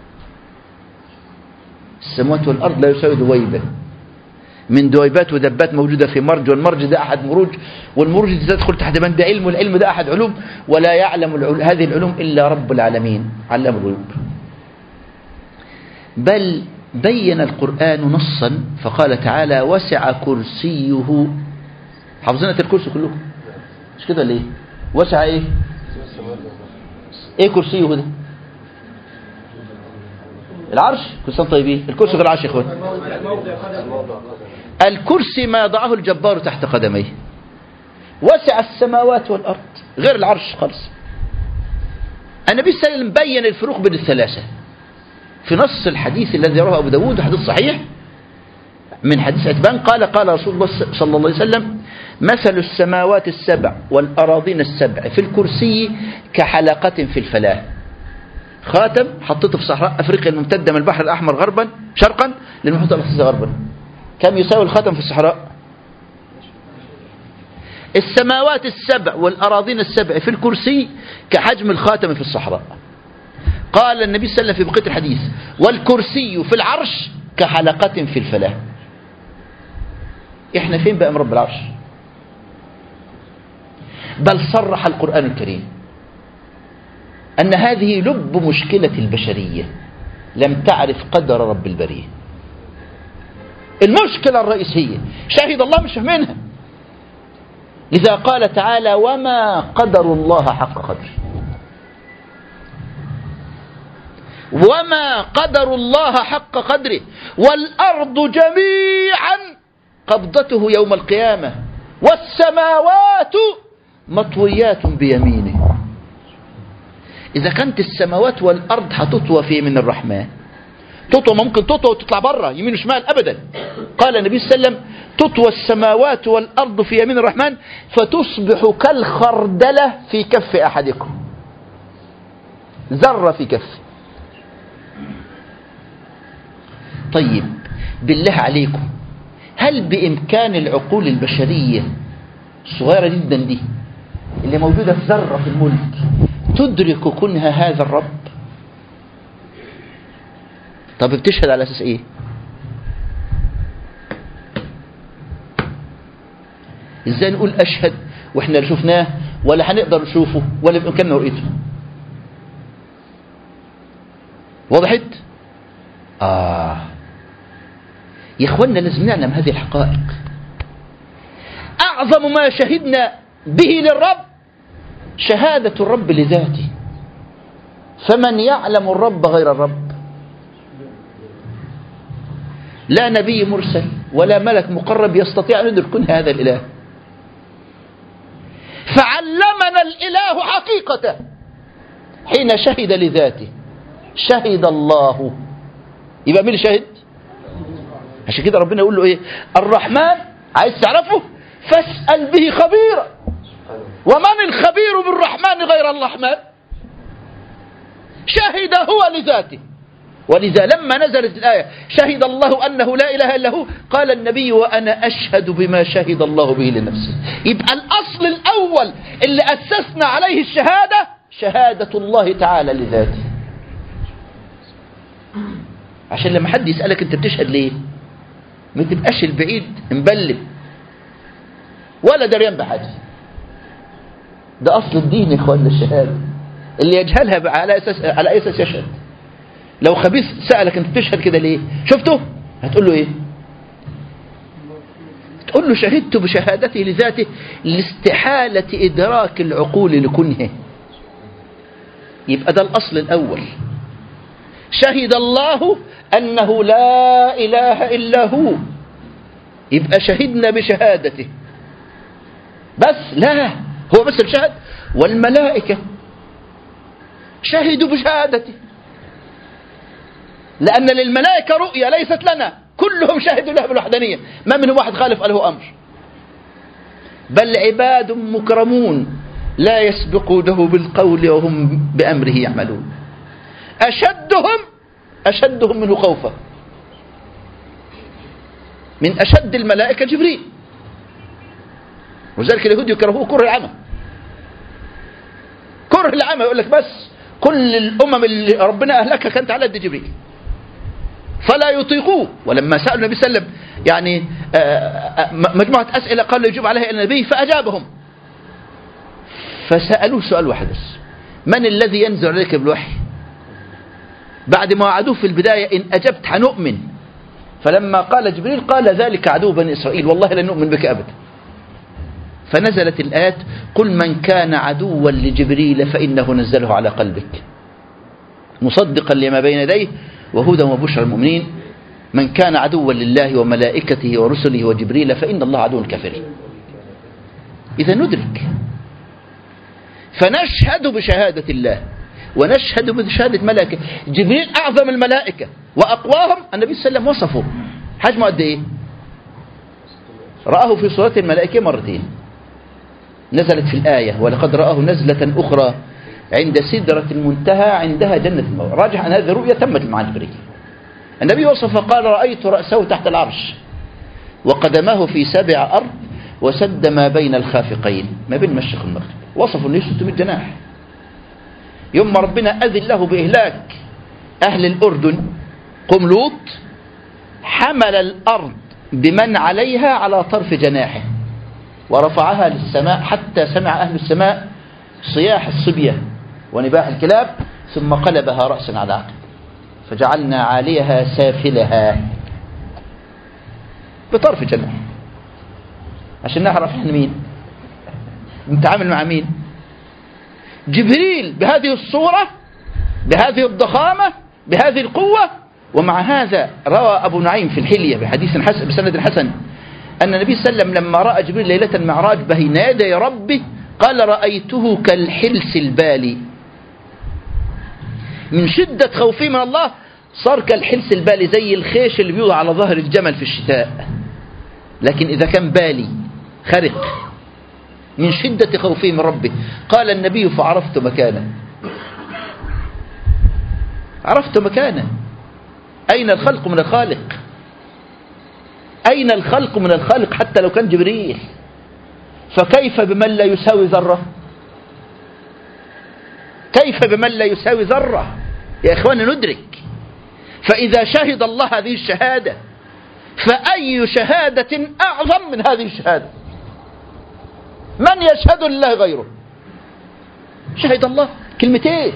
السماوات والأرض لا يساوي دويبة من دويبات ودبات موجودة في مرج، والمرج ده أحد مروج، والمروج دي تدخل تحت بند علم، والعلم ده أحد علوم، ولا يعلم العلوم هذه العلوم إلا رب العالمين علام الغيوب. بل بين القرآن نصا فقال تعالى: وسع كرسيه. حافظين الكرسي كلكم مش كده ليه؟ وسع ايه؟ ايه كرسيه ده؟ العرش. كل سنة طيبين. الكرسي غير العرش يا اخوان. الكرسي ما يضعه الجبار تحت قدميه. وسع السماوات والأرض غير العرش خالص. النبي صلى الله عليه وسلم بين الفروق بين الثلاثة في نص الحديث الذي رواه أبو داود، حديث صحيح من حديث عتبان قال: قال رسول الله صلى الله عليه وسلم: مثل السماوات السبع والأراضين السبع في الكرسي كحلقة في الفلاة. خاتم حطيته في صحراء أفريقيا الممتدة من البحر الأحمر غربا شرقا للمحيط الأطلسي غربا. كم يساوي الخاتم في الصحراء؟ السماوات السبع والأراضين السبع في الكرسي كحجم الخاتم في الصحراء. قال النبي صلى الله عليه وسلم في بقية الحديث: والكرسي في العرش كحلقة في الفلاة. احنا فين بقى من رب العرش؟ بل صرح القرآن الكريم أن هذه لب مشكلة البشرية، لم تعرف قدر رب البرية. المشكلة الرئيسية شهد الله مش فاهمينها، لذا قال تعالى: وما قدر الله حق قدره. وما قدر الله حق قدره والأرض جميعا قبضته يوم القيامة والسماوات مطويات بيمينه. إذا كانت السماوات والأرض هتطوى في يمين الرحمن، تطوى ممكن تطوى وتطلع برا يمين وشمال أبدا. قال النبي صلى الله عليه وسلم: تطوى السماوات والأرض في يمين الرحمن فتصبح كالخردلة في كف أحدكم، ذرة في كف. طيب بالله عليكم، هل بإمكان العقول البشرية الصغيرة جدا دي اللي موجودة في ذرة في الملك تدرك كنها هذا الرب؟ طب بتشهد على أساس إيه؟ إزاي نقول أشهد وإحنا لا شفناه ولا هنقدر نشوفه ولا بإمكاننا رؤيته؟ وضحت؟ آه يا إخواننا لازم نعلم هذه الحقائق. أعظم ما شهدنا به للرب شهادة الرب لذاته، فمن يعلم الرب غير الرب؟ لا نبي مرسل ولا ملك مقرب يستطيع أن يدرك كن هذا الإله. الله حقيقته حين شهد لذاته. شهد الله، يبقى مين اللي شهد؟ عشان كده ربنا يقول له ايه؟ الرحمن، عايز تعرفه فاسأل به خبيرا. ومن الخبير بالرحمن غير الرحمن؟ شهد هو لذاته. ولذا لما نزلت الآية شهد الله أنه لا إله إلا هو، قال النبي وأنا أشهد بما شهد الله به لنفسه. يبقى الأصل الأول اللي أسسنا عليه الشهادة شهادة الله تعالى لذاته. عشان لما حد يسألك أنت بتشهد ليه، ما تبقاش البعيد مبلم ولا دريان بحاجة. ده أصل الدين يا إخوان، الشهادة. اللي يجهلها على أساس على أي أساس يشهد؟ لو خبيث سألك أنت بتشهد كده ليه، شفته؟ هتقول له إيه؟ تقول له شهدت بشهادته لذاته لاستحالة إدراك العقول لكنه. يبقى ده الأصل الأول. شهد الله أنه لا إله إلا هو، يبقى شهدنا بشهادته. بس لا، هو بس الشهد، والملائكة شهدوا بشهادته، لأن للملائكة رؤية ليست لنا، كلهم شهدوا له بالوحدانية، ما منهم واحد خالف له أمر. بل عباد مكرمون لا يسبقونه بالقول وهم بأمره يعملون. أشدهم أشدهم منه خوفا، من أشد الملائكة جبريل، وذلك اليهود يكرهوه كره العمى. كره العمى، يقول لك بس كل الأمم اللي ربنا أهلكها كانت على يد جبريل، فلا يطيقوه. ولما سألوا النبي صلى الله عليه وسلم يعني مجموعة أسئلة قال يجيب عليها النبي فأجابهم، فسألوه سؤال واحد بس: من الذي ينزل عليك بالوحي؟ بعد ما وعدوه في البداية إن أجبت حنؤمن، فلما قال جبريل قال ذلك عدو بني إسرائيل والله لن نؤمن بك أبدا. فنزلت الآيات: قل من كان عدوا لجبريل فإنه نزله على قلبك مصدقا لما بين يديه وهدى وبشرى المؤمنين. من كان عدوا لله وملائكته ورسله وجبريل فإن الله عدو الكافرين. إذا ندرك، فنشهد بشهادة الله ونشهد بشهادة ملائكة. جبريل أعظم الملائكة وأقواهم، النبي صلى الله عليه وسلم وصفه حجمه قد إيه؟ رآه في صورة الملائكة مرتين، نزلت في الآية: ولقد رآه نزلة أخرى عند سدرة المنتهى عندها جنة المأوى. راجح أن هذه الرؤية تمت مع جبريل. النبي وصف قال: رأيت رأسه تحت العرش وقدماه في سبع أرض وسد ما بين الخافقين، ما بين المشرق والمغرب. وصفوا له ستمائة جناح. يوم ربنا أذن له بإهلاك أهل الأردن قوم لوط، حمل الأرض بمن عليها على طرف جناحه ورفعها للسماء حتى سمع أهل السماء صياح الصبية ونباح الكلاب، ثم قلبها رأسا على عقب فجعلنا عاليها سافلها بطرف جناح، عشان نعرف احنا مين نتعامل مع مين. جبريل بهذه الصورة، بهذه الضخامة، بهذه القوة. ومع هذا روى أبو نعيم في الحلية بحديث حسن بسند حسن أن النبي صلى الله عليه وسلم لما رأى جبريل ليلة المعراج بين يدي ربه قال: رأيته كالحلس البالي. من شدة خوفه من الله صار كالحلس البالي، زي الخيش اللي بيوضع على ظهر الجمل في الشتاء، لكن إذا كان بالي خرق من شدة خوفه من ربه. قال النبي: فعرفت مكانه، عرفت مكانه. أين الخلق من الخالق؟ أين الخلق من الخالق حتى لو كان جبريل؟ فكيف بمن لا يساوي ذرة؟ كيف بمن لا يساوي ذرة؟ يا إخواني ندرك. فإذا شهد الله هذه الشهادة فأي شهادة أعظم من هذه الشهادة؟ من يشهد لله غيره؟ شهد الله. كلمتين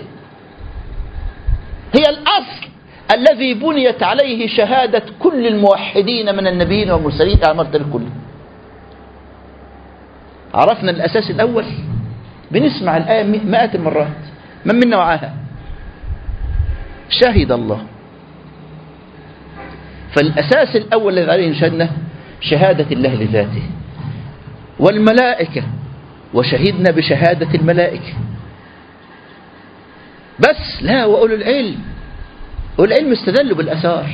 هي الأصل الذي بنيت عليه شهادة كل الموحدين من النبيين والمرسلين على مرتبة الكل. عرفنا الأساس الأول، بنسمع الآية مئات المرات، من منا وعاها؟ شهد الله. فالأساس الأول الذي عليه نشهدنا شهادة الله لذاته. والملائكة، وشهدنا بشهادة الملائكة. بس لا، وأولو العلم، أولو العلم استدلوا بالأثار.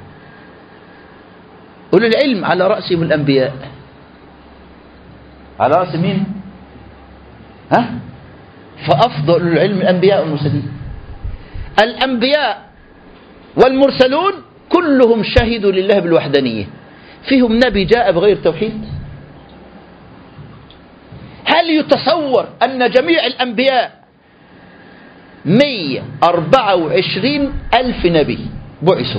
أولو العلم على رأسهم الأنبياء. على رأس مين؟ ها؟ فأفضل العلم الأنبياء والمرسلين. الأنبياء والمرسلون كلهم شهدوا لله بالوحدانية. فيهم نبي جاء بغير توحيد؟ هل يتصور أن جميع الأنبياء مئة وأربعة وعشرين ألف نبي بعثوا،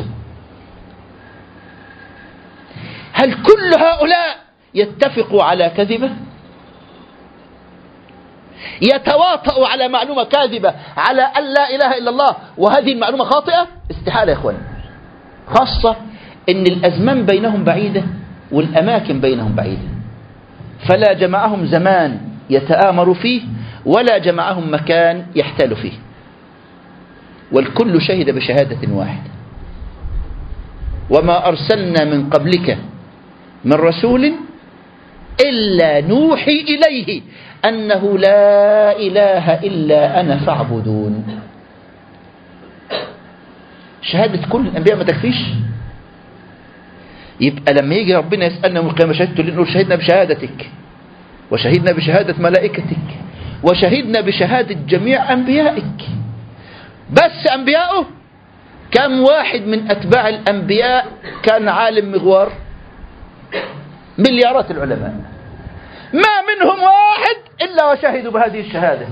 هل كل هؤلاء يتفقوا على كذبة؟ يتواطؤوا على معلومة كاذبة على أن لا إله إلا الله وهذه المعلومة خاطئة؟ استحالة يا إخوان، خاصة أن الأزمان بينهم بعيدة والأماكن بينهم بعيدة، فلا جمعهم زمان يتآمر فيه ولا جمعهم مكان يحتال فيه، والكل شهد بشهادة واحدة. وما أرسلنا من قبلك من رسول إلا نوحي إليه أنه لا إله إلا أنا فاعبدون. شهادة كل الأنبياء ما تكفيش؟ يبقى لما يجي ربنا يسألنا يوم القيامة شهدت لنقول شهدنا بشهادتك وشهدنا بشهادة ملائكتك وشهدنا بشهادة جميع أنبيائك. بس أنبياؤه كم واحد من أتباع الأنبياء كان عالم مغوار؟ مليارات العلماء، ما منهم واحد إلا وشهدوا بهذه الشهادة.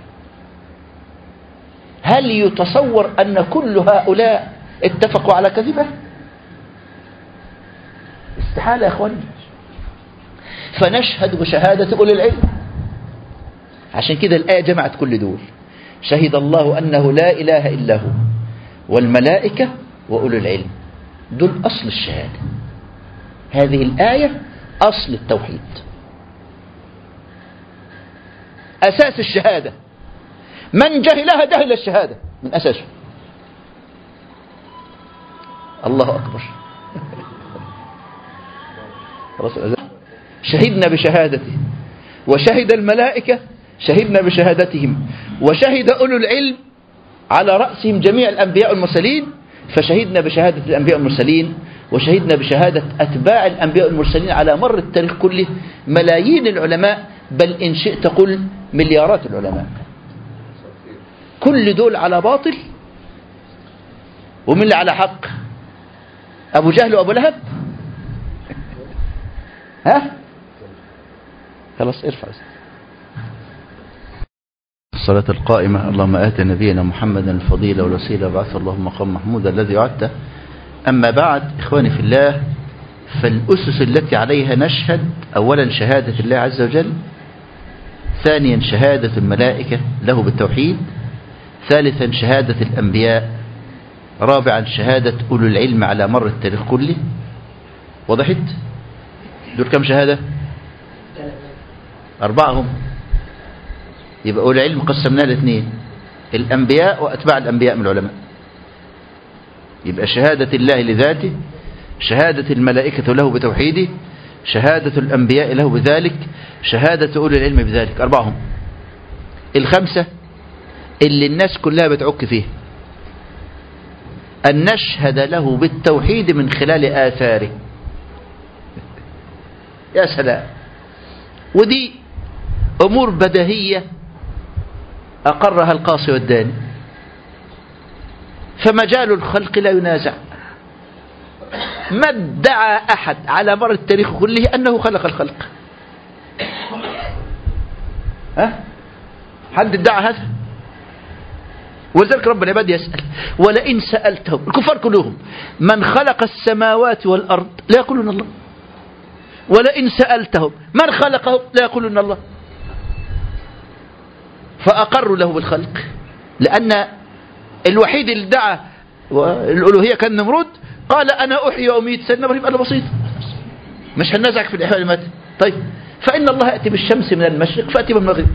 هل يتصور أن كل هؤلاء اتفقوا على كذبة؟ استحالة يا أخواني. فنشهد بشهادة أولي العلم. عشان كده الآية جمعت كل دول. شهد الله أنه لا إله إلا هو والملائكة وأولو العلم، دول أصل الشهادة. هذه الآية أصل التوحيد، أساس الشهادة. من جهلها جهل الشهادة من أساسه. الله أكبر. شهدنا بشهادته وشهد الملائكة شهدنا بشهادتهم وشهد أولو العلم على رأسهم جميع الأنبياء والمرسلين، فشهدنا بشهادة الأنبياء والمرسلين وشهدنا بشهادة أتباع الأنبياء والمرسلين على مر التاريخ كله، ملايين العلماء، بل إن شئت قل مليارات العلماء. كل دول على باطل ومن اللي على حق؟ أبو جهل وأبو لهب؟ ها؟ خلاص ارفع. الصلاة القائمة اللهم آت نبينا محمدا الفضيلة والوسيلة وبعث اللهم مقام محمود الذي وعدته. أما بعد، إخواني في الله، فالأسس التي عليها نشهد: أولا شهادة الله عز وجل، ثانيا شهادة الملائكة له بالتوحيد، ثالثا شهادة الأنبياء، رابعا شهادة أولو العلم على مر التاريخ كله. وضحت؟ دول كم شهادة؟ أربعة هم. يبقى أولو العلم قسمناه لاثنين: الأنبياء وأتباع الأنبياء من العلماء. يبقى شهادة الله لذاته، شهادة الملائكة له بتوحيده، شهادة الأنبياء له بذلك، شهادة أولي العلم بذلك. أربعهم. الخمسة اللي الناس كلها بتعك فيه: أن نشهد له بالتوحيد من خلال آثاره. يا سلام. ودي أمور بديهية أقرها القاصي والداني، فمجال الخلق لا ينازع. ما ادعى أحد على مر التاريخ كله أنه خلق الخلق؟ ها؟ حد ادعى هذا؟ ولذلك رب العباد يسأل: ولئن سألتهم، الكفار كلهم، من خلق السماوات والأرض لا يقولون الله. ولئن سألتهم من خلقهم لا يقولون الله. فأقروا له بالخلق، لأن الوحيد اللي ادعى الألوهية كان نمرود، قال أنا أحيي وأميت. سيدنا إبراهيم قال بسيط، مش هننازعك في الإحياء والإماتة. طيب، فإن الله يأتي بالشمس من المشرق فأتي بالمغرب.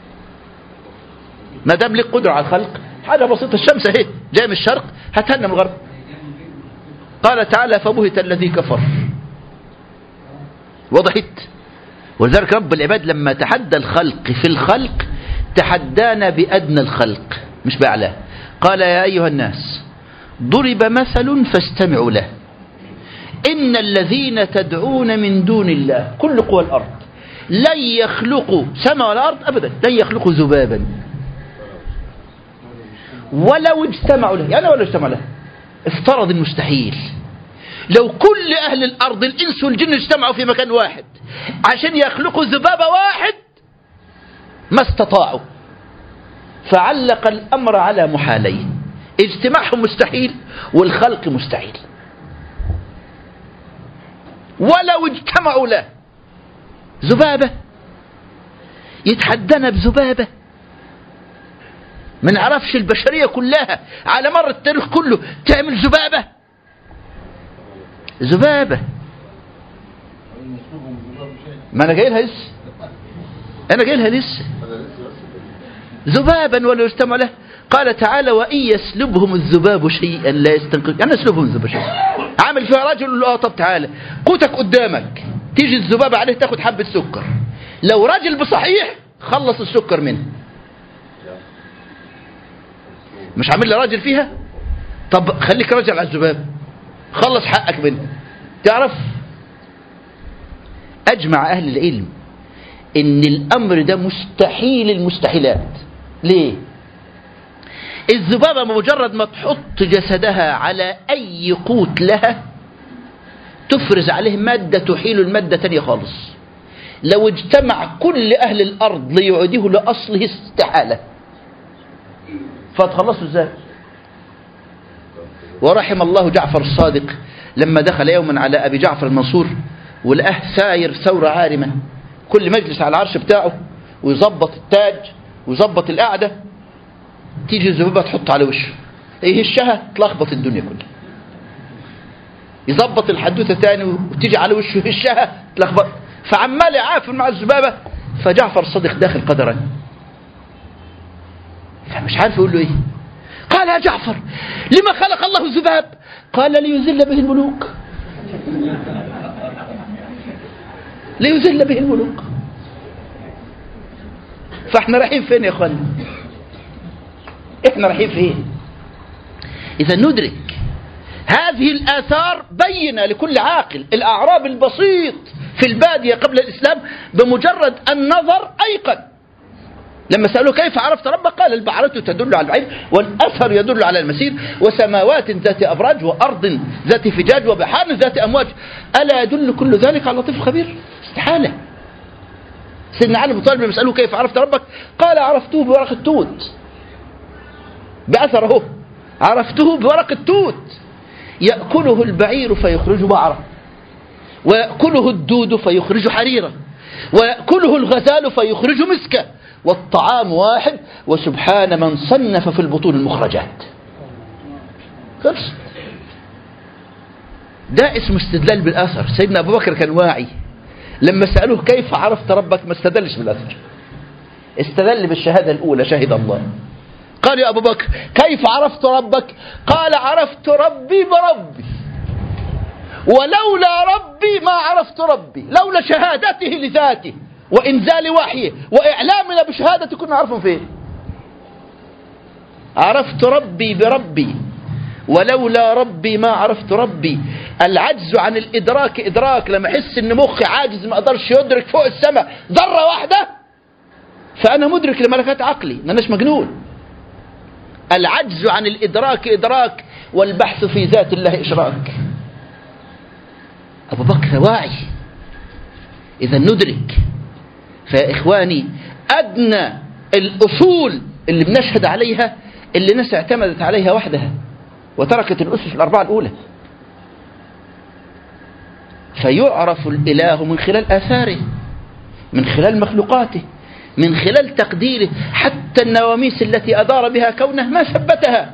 ما دام لك قدرة على الخلق، حاجة بسيطة، الشمس اهي جاية من الشرق هتهنى من الغرب. قال تعالى: فبهت الذي كفر. وضحت؟ ولذلك رب العباد لما تحدى الخلق في الخلق تحدانا بأدنى الخلق مش بأعلاه. قال يا أيها الناس ضرب مثل فاستمعوا له إن الذين تدعون من دون الله كل قوى الأرض لن يخلقوا سماء والأرض أبدا، لن يخلقوا ذبابا ولو اجتمعوا له. يعني ولو اجتمعوا له، افترض المستحيل. لو كل أهل الأرض الإنس والجن اجتمعوا في مكان واحد عشان يخلقوا ذبابة واحد ما استطاعوا، فعلق الأمر على محالين: اجتماعهم مستحيل والخلق مستحيل. ولو اجتمعوا له ذبابة، يتحدنا بذبابة ما نعرفش البشرية كلها على مر التاريخ كله تعمل ذبابة ذبابة ما أنا جاي لها لسه أنا جاي لها لسه ذبابا ولو اجتمعوا له. قال تعالى: وإن يسلبهم الذباب شيئا لا يستنقذ. يعني يسلبهم الذباب شيئا، عامل فيها رجل يقول له اه طب تعالى قوتك قدامك، تيجي الذبابة عليه تاخد حبة سكر، لو راجل بصحيح خلص السكر منه، مش عامل لي راجل فيها. طب خليك راجل على الذباب، خلص حقك منه. تعرف أجمع أهل العلم إن الأمر ده مستحيل المستحيلات. ليه؟ الذبابة مجرد ما تحط جسدها على أي قوت لها تفرز عليه مادة تحيل المادة تانية خالص. لو اجتمع كل أهل الأرض ليعيده لأصله استحالة، فتخلصوا ازاي؟ ورحم الله جعفر الصادق لما دخل يوما على أبي جعفر المنصور ولقاه ساير ثورة عارمة، كل مجلس على العرش بتاعه ويظبط التاج ويظبط القعدة، تيجي الذبابة تحط على وشه يهشها تلخبط الدنيا كلها. يظبط الحدوثة تاني وتيجي على وشه يهشها تلخبط، فعمال يعافر مع الذبابة. فجعفر الصادق داخل قدرا، فمش عارف يقول له ايه. قال: يا جعفر لما خلق الله الذباب؟ قال: ليذل به الملوك ليذل به الملوك. فاحنا رايحين فين يا اخوانا؟ احنا رايحين فين؟ اذا ندرك هذه الآثار بينة لكل عاقل. الأعراب البسيط في البادية قبل الإسلام بمجرد النظر أيقن. لما سألوا كيف عرفت ربك؟ قال: البعرة تدل على البعير والأثر يدل على المسير وسماوات ذات أبراج وأرض ذات فجاج وبحار ذات أمواج، ألا يدل كل ذلك على لطيف خبير؟ استحالة. سيدنا علي بن طالب لما سألوه كيف عرفت ربك؟ قال: عرفته بورق التوت. بأثره عرفته بورق التوت، يأكله البعير فيخرج بعرة، ويأكله الدود فيخرج حريرة، ويأكله الغزال فيخرج مسكة، والطعام واحد وسبحان من صنف في البطون المخرجات. خلص. ده اسمه استدلال بالأثر. سيدنا أبو بكر كان واعي، لما سألوه كيف عرفت ربك ما استدلش بالأثر، استدل بالشهادة الأولى: شهد الله. قال: يا أبو بكر كيف عرفت ربك؟ قال: عرفت ربي بربي، ولولا ربي ما عرفت ربي، لولا شهادته لذاته وإنزال وحيه وإعلامنا بشهادته كنا نعرفهم فين. عرفت ربي بربي ولولا ربي ما عرفت ربي. العجز عن الإدراك إدراك. لما أحس إن مخي عاجز ما أقدرش يدرك فوق السماء ذرة واحدة، فأنا مدرك لملكات عقلي، ما أناش مجنون. العجز عن الإدراك إدراك، والبحث في ذات الله إشراك. أبو بكر واعي. إذا ندرك. فيا إخواني، أدنى الأصول اللي بنشهد عليها اللي الناس اعتمدت عليها وحدها وتركت الأسس الأربعة الأولى. فيعرف الإله من خلال آثاره، من خلال مخلوقاته، من خلال تقديره. حتى النواميس التي أدار بها كونه ما ثبتها.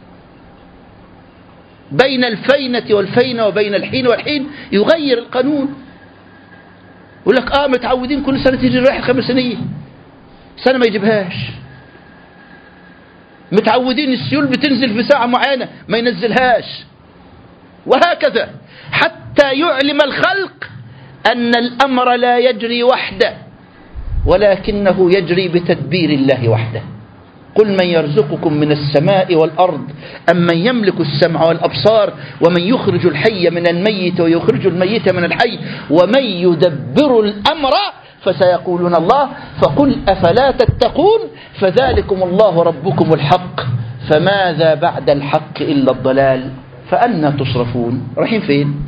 بين الفينة والفينة وبين الحين والحين يغير القانون. يقول لك آه متعودين كل سنة تيجي الرياح الخمسينية، سنة ما يجيبهاش. متعودين السيول بتنزل في ساعة معينة ما ينزلهاش، وهكذا حتى يعلم الخلق أن الأمر لا يجري وحده ولكنه يجري بتدبير الله وحده. قل من يرزقكم من السماء والأرض أم من يملك السمع والأبصار ومن يخرج الحي من الميت ويخرج الميت من الحي ومن يدبر الأمر فسيقولون الله فقل أفلا تتقون فذلكم الله ربكم الحق فماذا بعد الحق إلا الضلال فأنا تصرفون. رايحين فين؟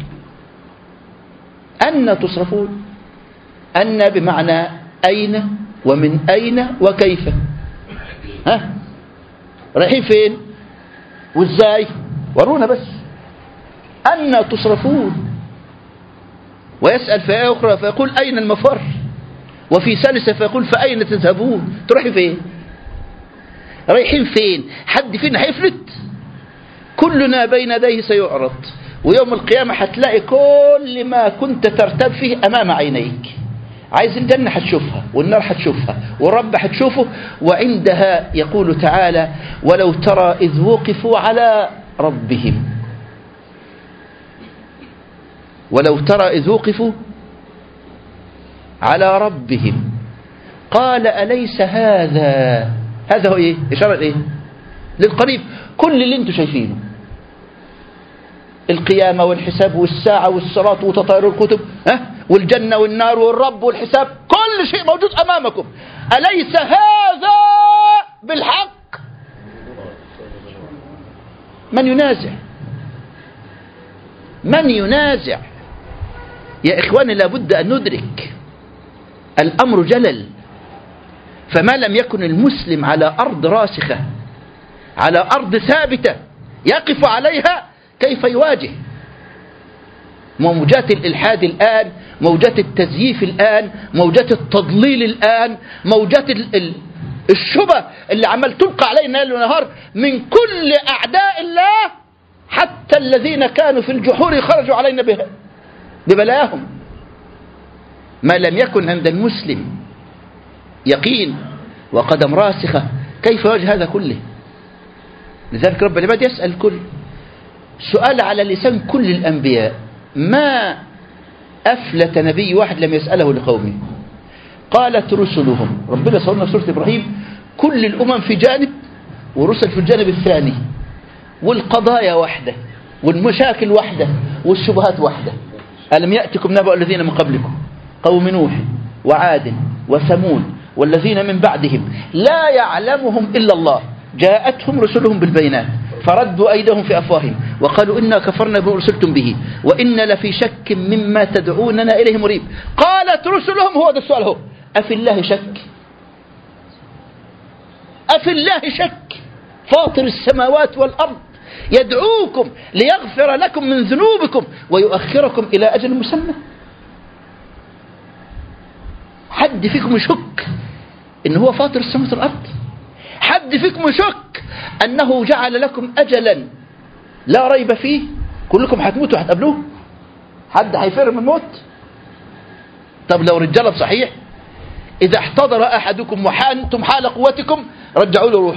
أنا تصرفون. أن بمعنى أين ومن أين وكيف. ها رايحين فين وإزاي؟ ورونا بس. أنا تصرفون. ويسأل في آية أخرى فيقول أين المفر، وفي ثالثة فيقول فأين تذهبون؟ تروحي فين؟ رايحين فين؟ حد فينا هيفلت؟ كلنا بين يديه سيعرض، ويوم القيامة هتلاقي كل ما كنت ترتب فيه أمام عينيك. عايز الجنة هتشوفها والنار هتشوفها والرب هتشوفه. وعندها يقول تعالى ولو ترى إذ وقفوا على ربهم ولو ترى إذ وقفوا على ربهم قال أليس هذا هذا هو إيه؟ إشارة إيه؟ للقريب. كل اللي انتم شايفينه القيامة والحساب والساعة والصراط وتطاير الكتب ها والجنة والنار والرب والحساب كل شيء موجود أمامكم. أليس هذا بالحق؟ من ينازع؟ من ينازع؟ يا إخواني لابد أن ندرك الأمر جلل. فما لم يكن المسلم على أرض راسخة على أرض ثابتة يقف عليها كيف يواجه موجات الإلحاد الآن، موجات التزييف الآن، موجات التضليل الآن، موجات الشبه اللي عمال تلقى علينا ليل ونهار من كل أعداء الله، حتى الذين كانوا في الجحور خرجوا علينا بها ببلاهم. ما لم يكن عند المسلم يقين وقدم راسخة كيف يواجه هذا كله؟ لذلك رب العباد يسأل الكل سؤال على لسان كل الأنبياء. ما أفلت نبي واحد لم يسأله لقومه. قالت رسلهم، ربنا سألنا في سورة إبراهيم كل الأمم في جانب ورسل في الجانب الثاني، والقضايا واحدة والمشاكل واحدة والشبهات واحدة. ألم يأتكم نبأ الذين من قبلكم قوم نوح وعاد وثمود والذين من بعدهم لا يعلمهم إلا الله جاءتهم رسلهم بالبينات فردوا أيديهم في أفواههم وقالوا إنا كفرنا بما أرسلتم به وإنا لفي شك مما تدعوننا إليه مريب. قالت رسلهم، هو ده السؤال، هو أفي الله شك؟ أفي الله شك فاطر السماوات والأرض يدعوكم ليغفر لكم من ذنوبكم ويؤخركم إلى أجل مسمى. حد فيكم يشك إن هو فاطر السماوات والأرض؟ حد فيكم يشك أنه جعل لكم أجلا لا ريب فيه؟ كلكم هتموتوا وهتقابلوه. حد هيفر من الموت؟ طب لو رجالة صحيح إذا احتضر أحدكم وحانتم حال قوتكم رجعوا له روح.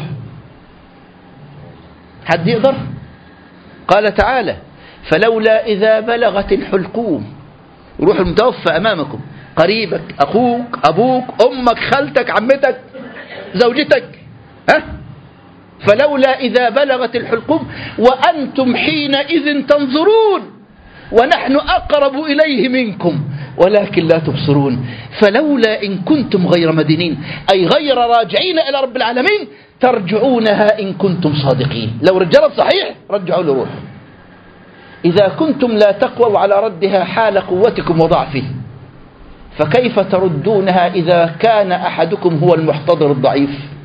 حد يقدر؟ قال تعالى فلولا إذا بلغت الحلقوم، روح المتوفى أمامكم، قريبك، أخوك، أبوك، أمك، خالتك، عمتك، زوجتك، ها؟ فلولا إذا بلغت الحلقوم وأنتم حينئذ تنظرون ونحن أقرب إليه منكم ولكن لا تبصرون. فلولا إن كنتم غير مدينين أي غير راجعين إلى رب العالمين ترجعونها إن كنتم صادقين. لو رجالة صحيح رجعوا له روح. إذا كنتم لا تقووا على ردها حال قوتكم وضعفه فكيف تردونها إذا كان أحدكم هو المحتضر الضعيف؟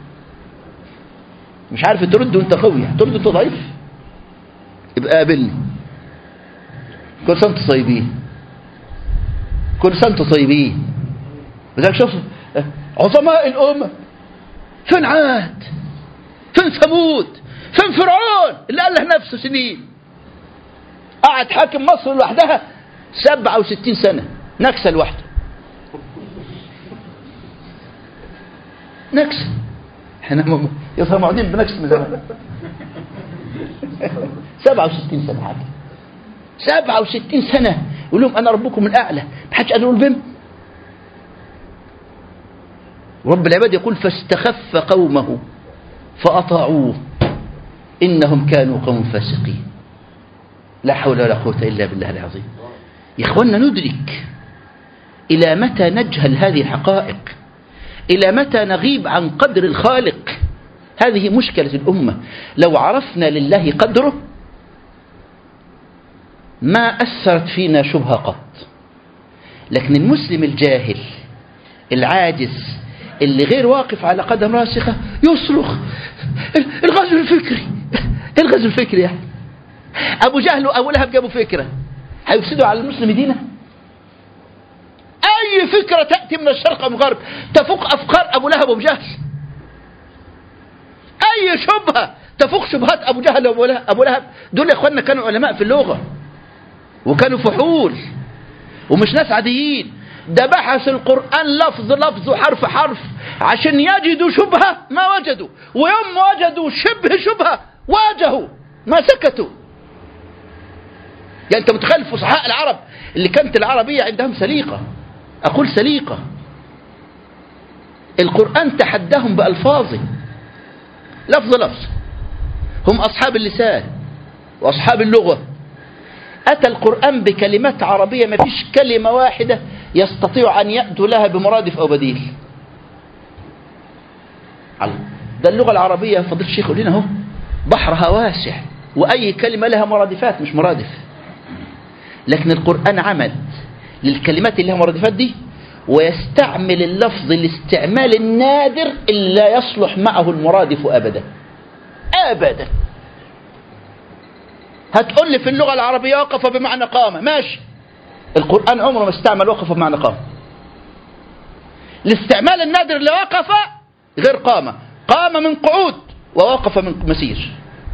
مش عارف ترد وانت قوي، ترد وانت ضعيف؟ يبقى قابلني. كل سنة وانتم طيبين، كل سنة وانتم طيبين. لذلك شوف عظماء الأمة، فين عاد؟ فين ثمود؟ فين فرعون اللي قال له نفسه سنين؟ قعد حاكم مصر لوحدها سبعة وستين سنة، نكسة لوحده، نكسة. احنا يظهر معودين بنكسة من زمان. سبعة وستين سنة حاكم، سبعة وستين سنة يقول لهم أنا ربكم الأعلى، محدش قال له البم. رب العباد يقول فاستخف قومه فأطاعوه إنهم كانوا قوم فاسقين. لا حول ولا قوة إلا بالله العظيم. يا إخوانا ندرك إلى متى نجهل هذه الحقائق؟ إلى متى نغيب عن قدر الخالق؟ هذه مشكلة الأمة. لو عرفنا لله قدره ما أثرت فينا شبهة قط. لكن المسلم الجاهل العاجز اللي غير واقف على قدم راسخة يصرخ الغزو الفكري، الغزو الفكري. يعني أبو جهل وأبو لهب جابوا فكرة هيفسدوا على المسلم دينه؟ أي فكرة تأتي من الشرق أو من الغرب تفوق أفكار أبو لهب وأبو جهل؟ أي شبهة تفوق شبهات أبو جهل وأبو لهب؟ دول يا إخواننا كانوا علماء في اللغة وكانوا فحول ومش ناس عاديين. ده بحث القرآن لفظ لفظ وحرف حرف عشان يجدوا شبهة ما وجدوا، ويوم وجدوا شبه شبهة واجهوا ما سكتوا. يعني أنت متخيل فصحاء العرب اللي كانت العربية عندهم سليقة، أقول سليقة، القرآن تحداهم بألفاظه لفظ لفظ. هم أصحاب اللسان وأصحاب اللغة. أتى القرآن بكلمات عربية ما فيش كلمة واحدة يستطيع أن يأتوا لها بمرادف أو بديل. ده اللغة العربية فضيلة الشيخ يقول لنا اهو بحرها واسع وأي كلمة لها مرادفات مش مرادف. لكن القرآن عمد للكلمات اللي لها مرادفات دي ويستعمل اللفظ الاستعمال النادر اللي لا يصلح معه المرادف أبدا أبدا. هتقول لي في اللغة العربية وقف بمعنى قام، ماشي. القرآن عمره ما استعمل وقف بمعنى قام. الاستعمال النادر اللي وقف غير قام. قام من قعود ووقف من مسير.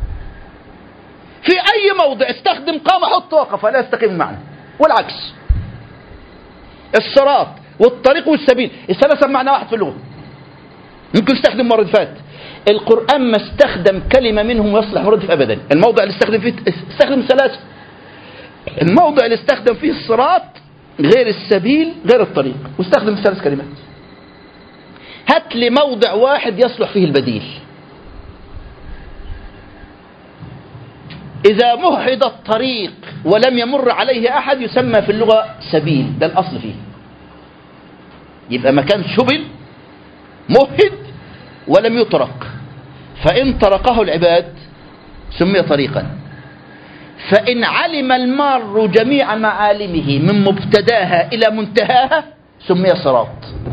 في أي موضع استخدم قام حط وقف لا يستقيم المعنى، والعكس. الصراط والطريق والسبيل الثلاثة معنى واحد في اللغة، يمكن استخدم مرادفات. القرآن ما استخدم كلمة منهم يصلح مرادف أبدا. الموضع اللي استخدم فيه استخدم ثلاثة. الموضع اللي استخدم فيه الصراط غير السبيل غير الطريق واستخدم ثلاث كلمات. هات لي موضع واحد يصلح فيه البديل. إذا مهد الطريق ولم يمر عليه أحد يسمى في اللغة سبيل، ده الأصل فيه. يبقى مكان شبل مهد ولم يطرق، فإن طرقه العباد سمي طريقا. فإن علم المار جميع معالمه من مبتداها إلى منتهاها سمي صراط.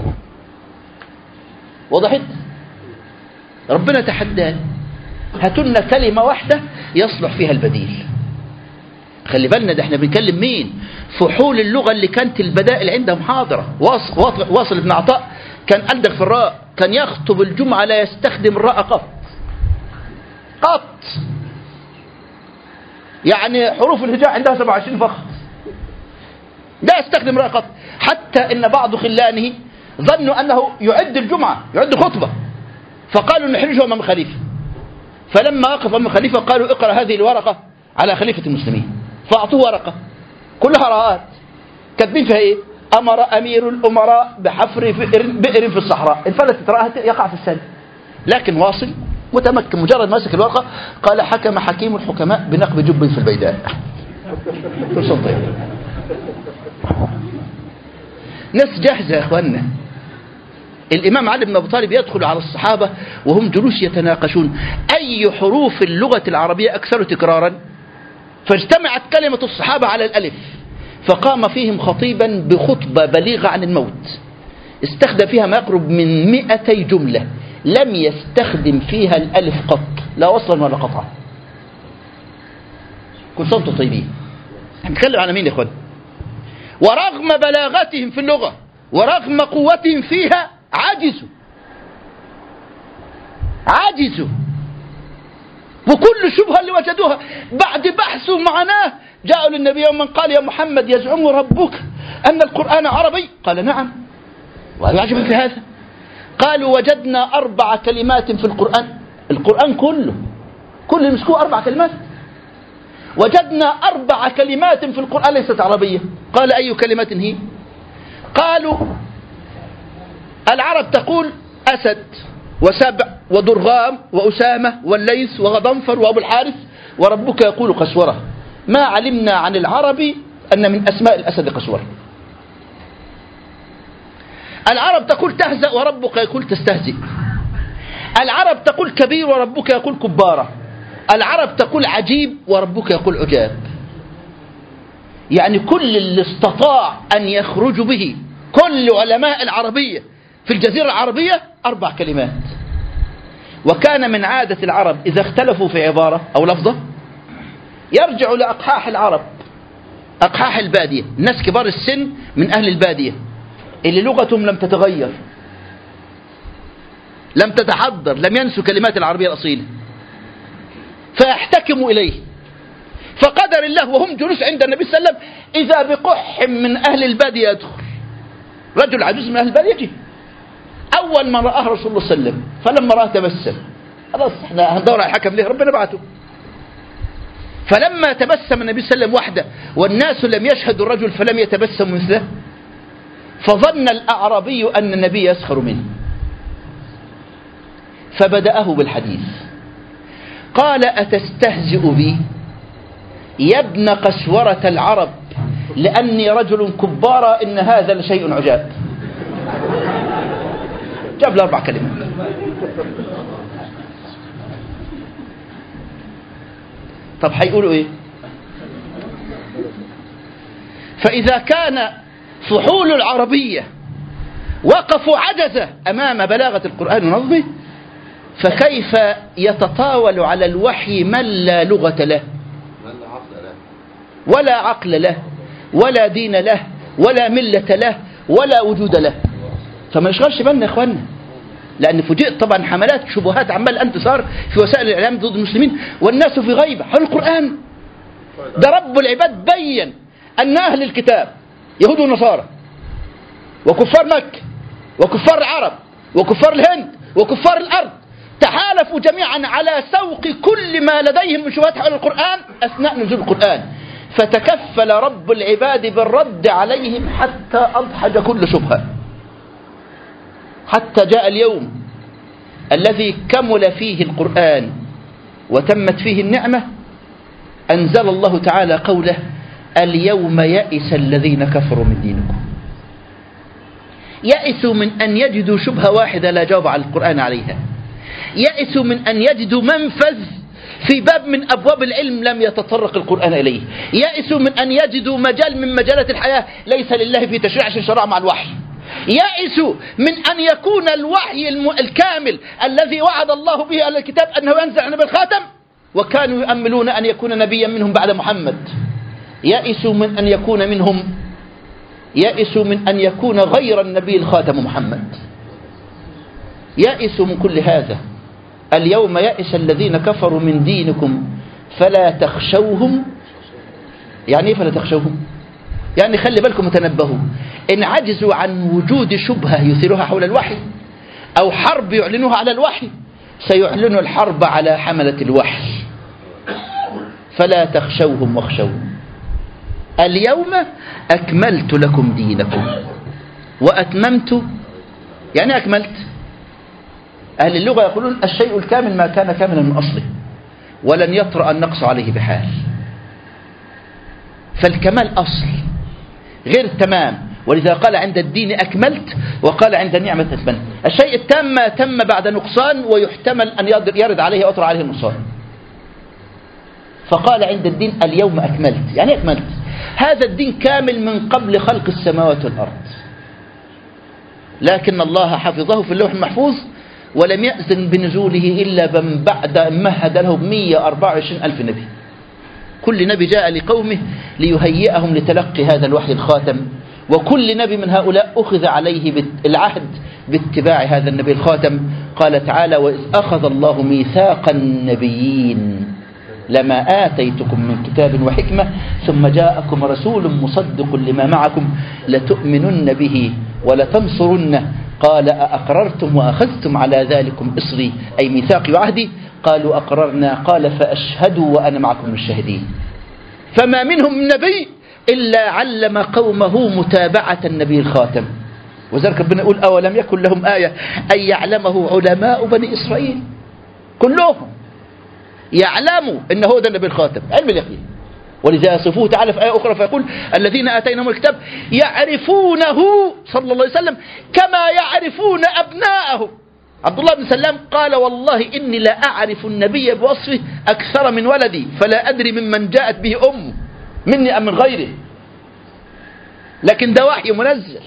وضحت؟ ربنا تحدى هاتلنا كلمة واحدة يصلح فيها البديل. خلي بالنا ده احنا بنكلم مين؟ فحول اللغة اللي كانت البدائل عندهم حاضرة. واصل, واصل ابن عطاء كان ألدغ في الراء، كان يخطب الجمعة لا يستخدم الراء قط قط. يعني حروف الهجاء عندها سبعة وعشرين فقط، لا يستخدم الراء قط. حتى إن بعض خلانه ظنوا أنه يعد الجمعة يعد خطبة، فقالوا نحرجه أمام خليفة. فلما وقف أمام خليفة قالوا اقرأ هذه الورقة على خليفة المسلمين، فأعطوه ورقة كلها راءات كاتبين فيها إيه؟ أمر أمير الأمراء بحفر بئر في الصحراء. انفلتت رأها يقع في السد. لكن واصل متمكن مجرد ماسك الورقة قال حكم حكيم الحكماء بنقب جب في البيداء. ناس جاهزة يا أخوانا. الإمام علي بن أبي طالب يدخل على الصحابة وهم جلوس يتناقشون أي حروف اللغة العربية أكثر تكرارا، فاجتمعت كلمة الصحابة على الألف، فقام فيهم خطيبا بخطبة بليغة عن الموت استخدم فيها ما يقرب من مئتي جملة لم يستخدم فيها الألف قط، لا وصلا ولا قطعا. كل سنة وانتم طيبين. نتكلم على مين يا اخوان؟ ورغم بلاغتهم في اللغة ورغم قوتهم فيها عجزوا عجزوا وكل شبهة اللي وجدوها بعد بحث ومعاناة جاءوا للنبي يوم من قال يا محمد يزعم ربك أن القرآن عربي؟ قال نعم. ويعجب في هذا. قالوا وجدنا أربع كلمات في القرآن، القرآن كله كل مسكوه أربع كلمات. وجدنا أربع كلمات في القرآن ليست عربية. قال أي كلمة هي؟ قالوا العرب تقول أسد وسبع ودرغام وأسامة والليث وغضنفر وأبو الحارث، وربك يقول قسورة. ما علمنا عن العرب أن من أسماء الأسد قسورة. العرب تقول تهزأ وربك يقول تستهزئ. العرب تقول كبير وربك يقول كبارة. العرب تقول عجيب وربك يقول عجاب. يعني كل اللي استطاع أن يخرج به كل علماء العربية في الجزيرة العربية أربع كلمات. وكان من عادة العرب إذا اختلفوا في عبارة أو لفظة يرجع لأقحاح العرب، أقحاح البادية، الناس كبار السن من أهل البادية اللي لغتهم لم تتغير، لم تتحضر، لم ينسوا كلمات العربية الأصيلة، فيحتكموا إليه. فقدر الله وهم جلوس عند النبي صلى الله عليه وسلم إذا بقح من أهل البادية يدخل، رجل عجوز من أهل البادية يجي. أول ما رآه رسول الله صلى الله عليه وسلم فلما رآه تبسم. خلاص احنا هندور على الحكم ليه؟ ربنا بعته. فلما تبسم النبي صلى الله عليه وسلم وحده والناس لم يشهدوا الرجل فلم يتبسم مثله، فظن الأعرابي أن النبي يسخر منه، فبدأه بالحديث. قال أتستهزئ بي يا ابن قسورة العرب لأني رجل كبارا إن هذا لشيء عجاب. جاب له أربع كلمات. طب حيقولوا إيه؟ فإذا كان فحول العربية وقفوا عجزة أمام بلاغة القرآن ونظمه، فكيف يتطاول على الوحي من لا لغة له ولا عقل له ولا دين له ولا ملة له ولا وجود له؟ فما يشغلش بالنا يا اخوانا، لأن فوجئت طبعا حملات شبهات عمال أن تثار في وسائل الإعلام ضد المسلمين والناس في غيبة حول القرآن. ده رب العباد بين أن أهل الكتاب يهود ونصارى وكفار مكة وكفار العرب وكفار الهند وكفار الأرض تحالفوا جميعا على سوق كل ما لديهم من شبهات حول القرآن أثناء نزول القرآن، فتكفل رب العباد بالرد عليهم حتى أضحج كل شبهة، حتى جاء اليوم الذي كمل فيه القرآن وتمت فيه النعمة، أنزل الله تعالى قوله اليوم يئس الذين كفروا من دينكم. يئسوا من أن يجدوا شبهة واحدة لا جواب على القرآن عليها، يئسوا من أن يجدوا منفذ في باب من أبواب العلم لم يتطرق القرآن إليه، يئسوا من أن يجدوا مجال من مجالات الحياة ليس لله في تشريع عشان شرع مع الوحي، يئسوا من أن يكون الوحي الكامل الذي وعد الله به على الكتاب أنه ينزل عن بالخاتم وكانوا يؤملون أن يكون نبيا منهم بعد محمد، يئسوا من أن يكون منهم يئسوا من أن يكون غير النبي الخاتم محمد، يئسوا من كل هذا. اليوم يئس الذين كفروا من دينكم فلا تخشوهم. يعني ايه فلا تخشوهم؟ يعني خلي بالكم وتنبهوا، إن عجزوا عن وجود شبهة يثيرها حول الوحي أو حرب يعلنوها على الوحي سيعلنوا الحرب على حملة الوحي. فلا تخشوهم واخشوهم اليوم أكملت لكم دينكم وأتممت. يعني أكملت، أهل اللغة يقولون الشيء الكامل ما كان كاملا من أصله ولن يطرأ النقص عليه بحال. فالكمال أصل غير تمام، ولذا قال عند الدين أكملت وقال عند النعمة أتممت. الشيء التام ما تم بعد نقصان ويحتمل أن يرد عليه أو يطرأ عليه النقصان. فقال عند الدين اليوم أكملت. يعني أكملت هذا الدين كامل من قبل خلق السماوات والأرض، لكن الله حفظه في اللوح المحفوظ ولم يأذن بنزوله إلا من بعد أن مهد له بمئة وأربعة وعشرين ألف نبي. كل نبي جاء لقومه ليهيئهم لتلقي هذا الوحي الخاتم، وكل نبي من هؤلاء أخذ عليه العهد باتباع هذا النبي الخاتم. قال تعالى وإذ أخذ الله ميثاق النبيين لما آتيتكم من كتاب وحكمة ثم جاءكم رسول مصدق لما معكم لتؤمنن به ولتنصرنه قال أأقررتم وأخذتم على ذلكم إصري أي ميثاقي وعهدي قالوا أقررنا قال فأشهدوا وأنا معكم من الشاهدين. فما منهم نبي إلا علم قومه متابعة النبي الخاتم. وذلك ربنا يقول أولم يكن لهم آية أن يعلمه علماء بني إسرائيل كلهم يعلموا إن هو ده النبي الخاتم، علم اليقين. ولذا يصفوه تعالى في آية أخرى فيقول الذين آتيناهم الكتاب يعرفونه صلى الله عليه وسلم كما يعرفون أبناءهم. عبد الله بن سلام قال والله إني لا أعرف النبي بوصفه أكثر من ولدي فلا أدري ممن جاءت به أمه مني أم من غيره. لكن ده وحي منزل،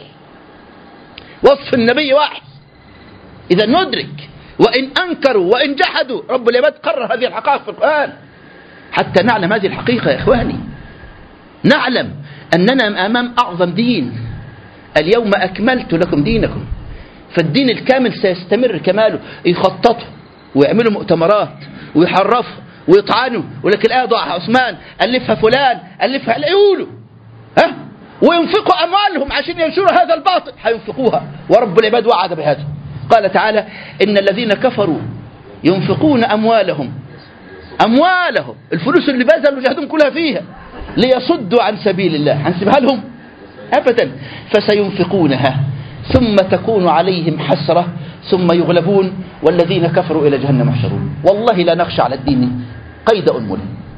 وصف النبي وحي. إذا ندرك وإن أنكروا وإن جحدوا رب العباد قرر هذه الحقائق في القرآن حتى نعلم هذه الحقيقة يا إخواني. نعلم أننا أمام أعظم دين. اليوم أكملت لكم دينكم. فالدين الكامل سيستمر كماله. يخططوا ويعملوا مؤتمرات ويحرفوا ويطعنوا ولكن الآية ضعها عثمان، ألفها فلان، ألفها يقولوا ها، وينفقوا أموالهم عشان ينشروا هذا الباطل، حينفقوها ورب العباد وعد بهذا. قال تعالى إن الذين كفروا ينفقون أموالهم أموالهم الفلوس اللي بذلوا جهدهم كلها فيها ليصدوا عن سبيل الله، هنسيبها لهم أبدا. فسينفقونها ثم تكون عليهم حسرة ثم يغلبون والذين كفروا إلى جهنم يحشرون. والله لا نخشى على الدين قيد أنمله.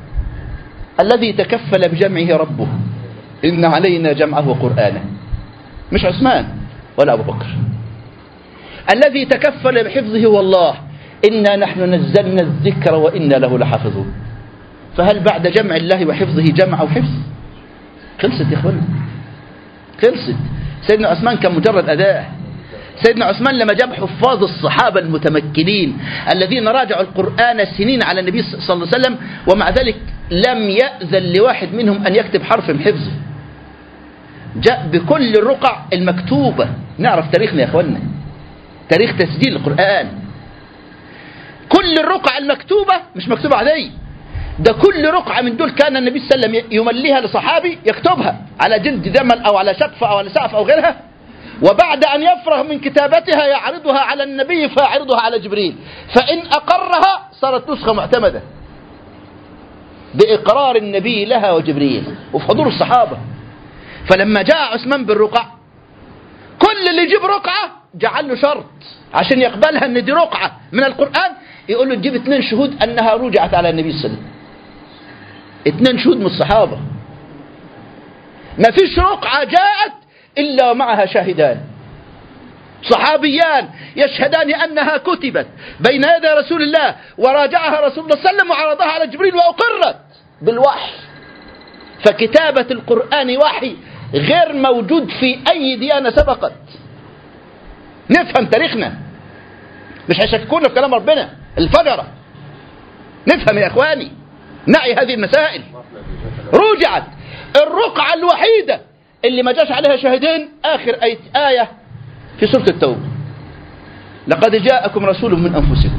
الذي تكفل بجمعه ربه إن علينا جمعه وقرآنه، مش عثمان ولا أبو بكر. الذي تكفل بحفظه هو الله إنا نحن نزلنا الذكر وإنا له لحافظون. فهل بعد جمع الله وحفظه جمع وحفظ؟ خلصت يا إخوانا، خلصت. سيدنا عثمان كان مجرد أداة. سيدنا عثمان لما جاب حفاظ الصحابة المتمكنين الذين راجعوا القرآن سنين على النبي صلى الله عليه وسلم ومع ذلك لم يأذن لواحد منهم أن يكتب حرف من حفظه، جاء بكل الرقع المكتوبة. نعرف تاريخنا يا إخوانا، تاريخ تسجيل القرآن، كل الرقع المكتوبة مش مكتوبة عادية، ده كل رقعة من دول كان النبي صلى الله عليه وسلم يمليها لصحابي يكتبها على جلد جمل أو على شقفة أو على سقف أو غيرها، وبعد أن يفرغ من كتابتها يعرضها على النبي فيعرضها على جبريل، فإن أقرها صارت نسخة معتمدة بإقرار النبي لها وجبريل وفي حضور الصحابة. فلما جاء عثمان بالرقع كل اللي يجيب رقعة جعل له شرط عشان يقبلها ان دي رقعة من القرآن، يقول له تجيب اثنين شهود انها رجعت على النبي صلى الله عليه وسلم، اثنين شهود من الصحابة. ما فيش رقعة جاءت الا ومعها شاهدان صحابيان يشهدان انها كتبت بين يدي رسول الله وراجعها رسول الله صلى الله عليه وسلم وعرضها على جبريل واقرت بالوحي. فكتابة القرآن وحي غير موجود في اي ديانة سبقت. نفهم تاريخنا، مش هيشككونا في كلام ربنا الفجرة. نفهم يا اخواني، نعي هذه المسائل. رجعت الرقعة الوحيدة اللي ما جاش عليها شاهدين اخر آية في سورة التوبة، لقد جاءكم رسول من انفسكم.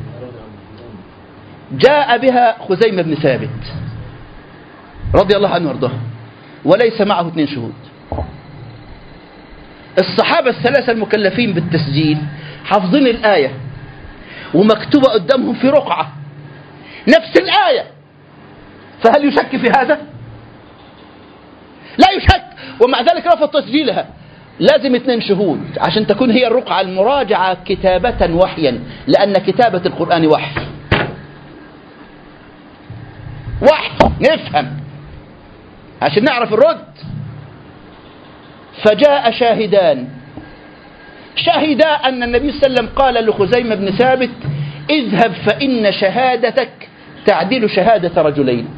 جاء بها خزيمة بن ثابت رضي الله عنه وارضاه وليس معه اثنين شهود. الصحابة الثلاثة المكلفين بالتسجيل حافظين الآية ومكتوبة قدامهم في رقعة نفس الآية، فهل يشك في هذا؟ لا يشك، ومع ذلك رفض تسجيلها. لازم اثنين شهود عشان تكون هي الرقعة المراجعة كتابة وحيا، لأن كتابة القرآن وحي. وحي نفهم عشان نعرف الرد. فجاء شاهدان شهدا أن النبي صلى الله عليه وسلم قال لخزيمة بن ثابت اذهب فإن شهادتك تعدل شهادة رجلين.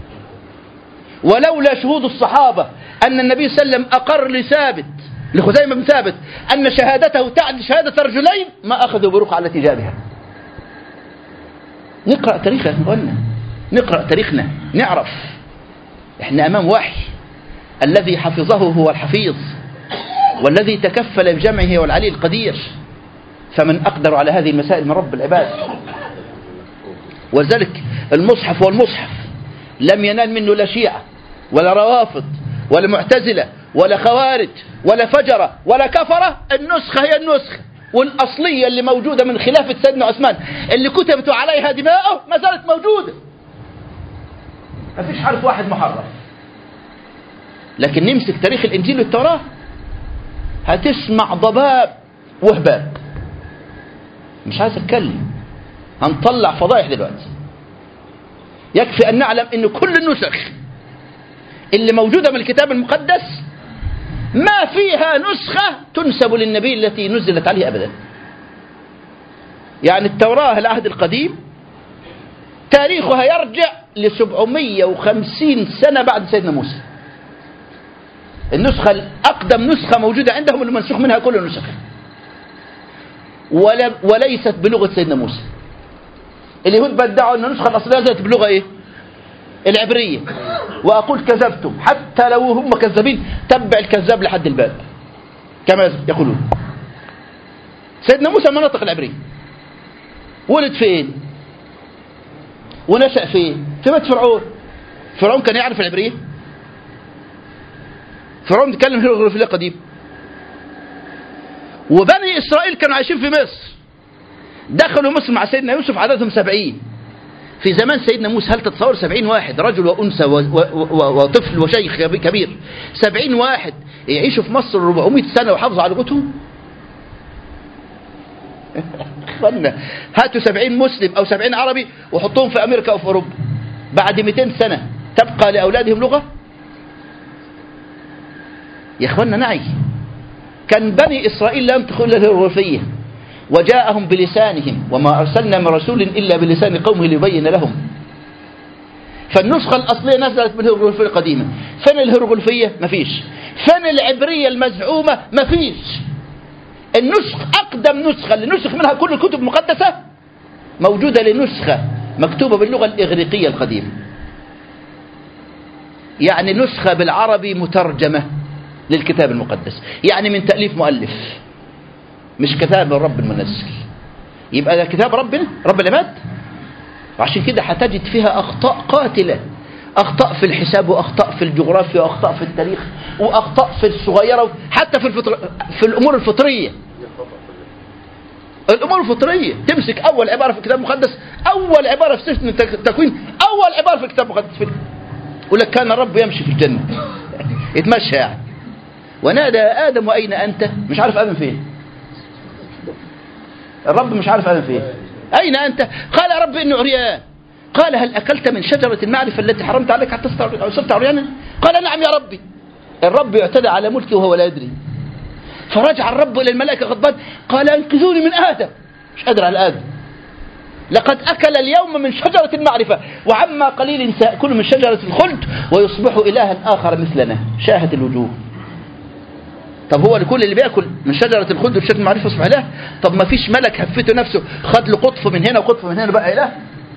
ولولا شهود الصحابة أن النبي صلى الله عليه وسلم أقر لثابت لخزيمة بن ثابت أن شهادته تعدل شهادة رجلين ما أخذوا برقعة التي جابها. نقرأ تاريخنا قلنا، نقرأ تاريخنا نعرف احنا أمام وحي. الذي حفظه هو الحفيظ، والذي تكفل بجمعه هو العلي القدير. فمن أقدر على هذه المسائل من رب العباد. وذلك المصحف والمصحف لم ينال منه لا شيعة ولا روافض ولا معتزلة ولا خوارج ولا فجرة ولا كفرة. النسخة هي النسخة، والأصلية اللي موجودة من خلافة سيدنا عثمان اللي كتبت عليها دماؤه ما زالت موجودة. ما فيش حرف واحد محرف. لكن نمسك تاريخ الإنجيل والتوراة هتسمع ضباب وهباب. مش عايز اتكلم، هنطلع فضائح دلوقتي. يكفي ان نعلم ان كل النسخ اللي موجودة من الكتاب المقدس ما فيها نسخة تنسب للنبي التي نزلت عليه ابدا. يعني التوراة العهد القديم تاريخها يرجع لسبعمية وخمسين سنة بعد سيدنا موسى. النسخة الأقدم نسخة موجودة عندهم اللي منسوخ منها كل النسخ، ولا وليست بلغة سيدنا موسى. اليهود بدعوا أن النسخة الأصلية نزلت بلغة إيه؟ العبرية. وأقول كذبتم، حتى لو هم كذابين تبع الكذاب لحد الباب كما يقولون. سيدنا موسى ما نطق العبرية. ولد فين ونشأ فين؟ في بيت فرعون. فرعون كان يعرف العبرية؟ فرعون بيتكلم هيروغليفية قديم. وبني إسرائيل كانوا عايشين في مصر، دخلوا مصر مع سيدنا يوسف، عددهم سبعين. في زمان سيدنا موسى هل تتصور سبعين واحد، رجل وأنثى وطفل وشيخ كبير، سبعين واحد يعيشوا في مصر أربعمائة سنة وحافظوا على لغتهم؟ اخوانا هاتوا سبعين مسلم أو سبعين عربي وحطوهم في أمريكا أو في أوروبا، بعد مئتين سنة تبقى لأولادهم لغة؟ يا اخوانا نعي. كان بني إسرائيل لا ينطقون إلا الهيروغليفية، وجاءهم بلسانهم، وما أرسلنا من رسول إلا بلسان قومه ليبين لهم. فالنسخة الأصلية نزلت بالهيروغليفية القديمة. فين الهيروغليفية؟ مفيش. فين العبرية المزعومة؟ مفيش. النسخ أقدم نسخة اللي نسخ منها كل الكتب المقدسة موجودة لنسخة مكتوبة باللغة الإغريقية القديمة، يعني نسخة بالعربي مترجمة للكتاب المقدس، يعني من تأليف مؤلف، مش كتاب الرب المنزل. يبقى ده كتاب ربنا رب العباد. وعشان كده هتجد فيها أخطاء قاتلة، أخطاء في الحساب، وأخطاء في الجغرافيا، وأخطاء في التاريخ، وأخطاء في الصغيرة، حتى في الفطر... في الأمور الفطرية. الأمور الفطرية تمسك أول عبارة في الكتاب المقدس، أول عبارة في سفر التكوين، أول عبارة في الكتاب المقدس يقول لك كان الرب يمشي في الجنة يتمشى يعني، ونادى آدم أين أنت؟ مش عارف آدم فين. الرب مش عارف آدم فين. أين أنت؟ قال يا رب إني عريان. قال هل أكلت من شجرة المعرفة التي حرمت عليك حتى صرت عريانا؟ قال نعم يا ربي. الرب يعتدى على ملكه وهو لا يدري. فرجع الرب إلى الملائكة غضبان قال انقذوني من آدم. مش قادر على آدم، لقد أكل اليوم من شجرة المعرفة وعما قليل سيأكل من شجرة الخلد ويصبح إلها آخر مثلنا شاهت الوجوه. طب هو لكل اللي بيأكل من شجرة الخلد وشجرة المعرفة يصبح إله؟ طب ما فيش ملك هفته نفسه خد له قطف من هنا وقطف من هنا بقى إله؟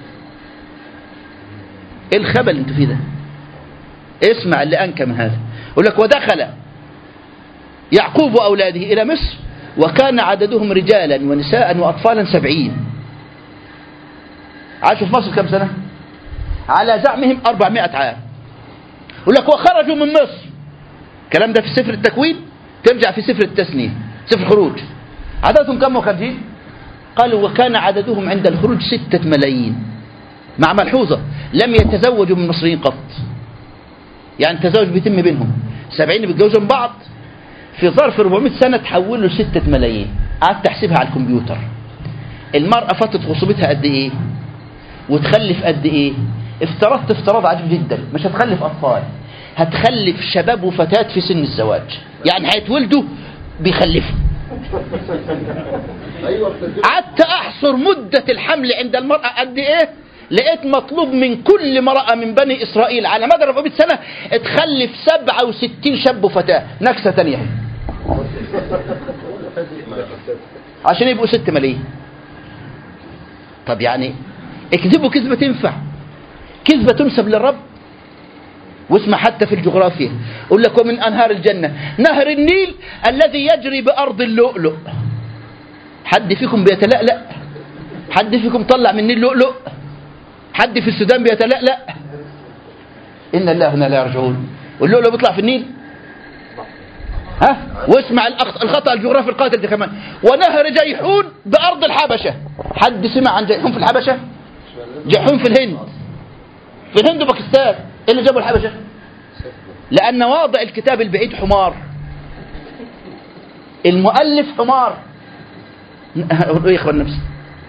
إيه الخبل اللي انت فيه ده؟ اسمع اللي أنكى من هذا. يقول لك ودخل يعقوب وأولاده إلى مصر وكان عددهم رجالا ونساء وأطفالا سبعين. عاشوا في مصر كم سنة؟ على زعمهم أربعمائة عام. يقول لك وخرجوا من مصر. الكلام ده في سفر التكوين، ترجع في سفر التثنية، سفر الخروج. عددهم كم وخمسين؟ قالوا وكان عددهم عند الخروج ستة ملايين، مع ملحوظة لم يتزوجوا من المصريين قط. يعني التزوج بيتم بينهم، سبعين بيتجوزوا من بعض، في ظرف أربعمائة سنة تحولوا ستة ملايين. قعدت تحسبها على الكمبيوتر، المرأة فترة خصوبتها قد ايه وتخلف قد ايه؟ افترضت افتراض عجيب جدا، مش هتخلف اطفال، هتخلف شباب وفتاة في سن الزواج، يعني هيتولدوا بيخلفوا. قعدت احصر مدة الحمل عند المرأة قد ايه، لقيت مطلوب من كل مرأة من بني إسرائيل على مدى أربعمائة سنة تخلف سبعة وستين شاب وفتاة. نكسة تانية عشان يبقوا ست ملايين. طب يعني اكذبوا كذبة تنفع، كذبة تنسب للرب. واسمع حتى في الجغرافيا يقول لك ومن أنهار الجنة نهر النيل الذي يجري بأرض اللؤلؤ. حد فيكم بيتلألأ؟ حد فيكم طلع من النيل لؤلؤ؟ حد في السودان بيتلألأ؟ إن الله هنا لا يرجعون. واللؤلؤ بيطلع في النيل؟ ها؟ واسمع الخطأ الجغرافي القاتل ده كمان، ونهر جيحون بأرض الحبشة. حد سمع عن جيحون في الحبشة؟ جيحون في الهند، في الهند وباكستان. ايه اللي جابوا الحبشة؟ لأن واضع الكتاب البعيد حمار. المؤلف حمار. ايه يا اخوان نفسي،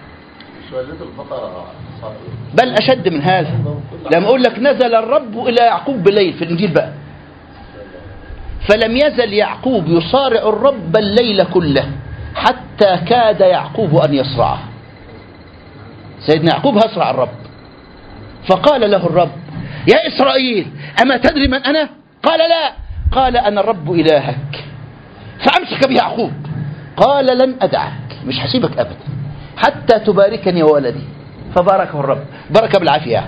بل أشد من هذا. لما أقول لك نزل الرب إلى يعقوب بليل في الإنجيل بقى، فلم يزل يعقوب يصارع الرب الليل كله حتى كاد يعقوب أن يصرعه. سيدنا يعقوب هصرع الرب، فقال له الرب يا إسرائيل أما تدري من أنا؟ قال لا. قال أنا الرب إلهك. فأمسك بيعقوب قال لن أدعك، مش هسيبك أبدا حتى تباركني وولدي. فباركه الرب، بركة بالعافية.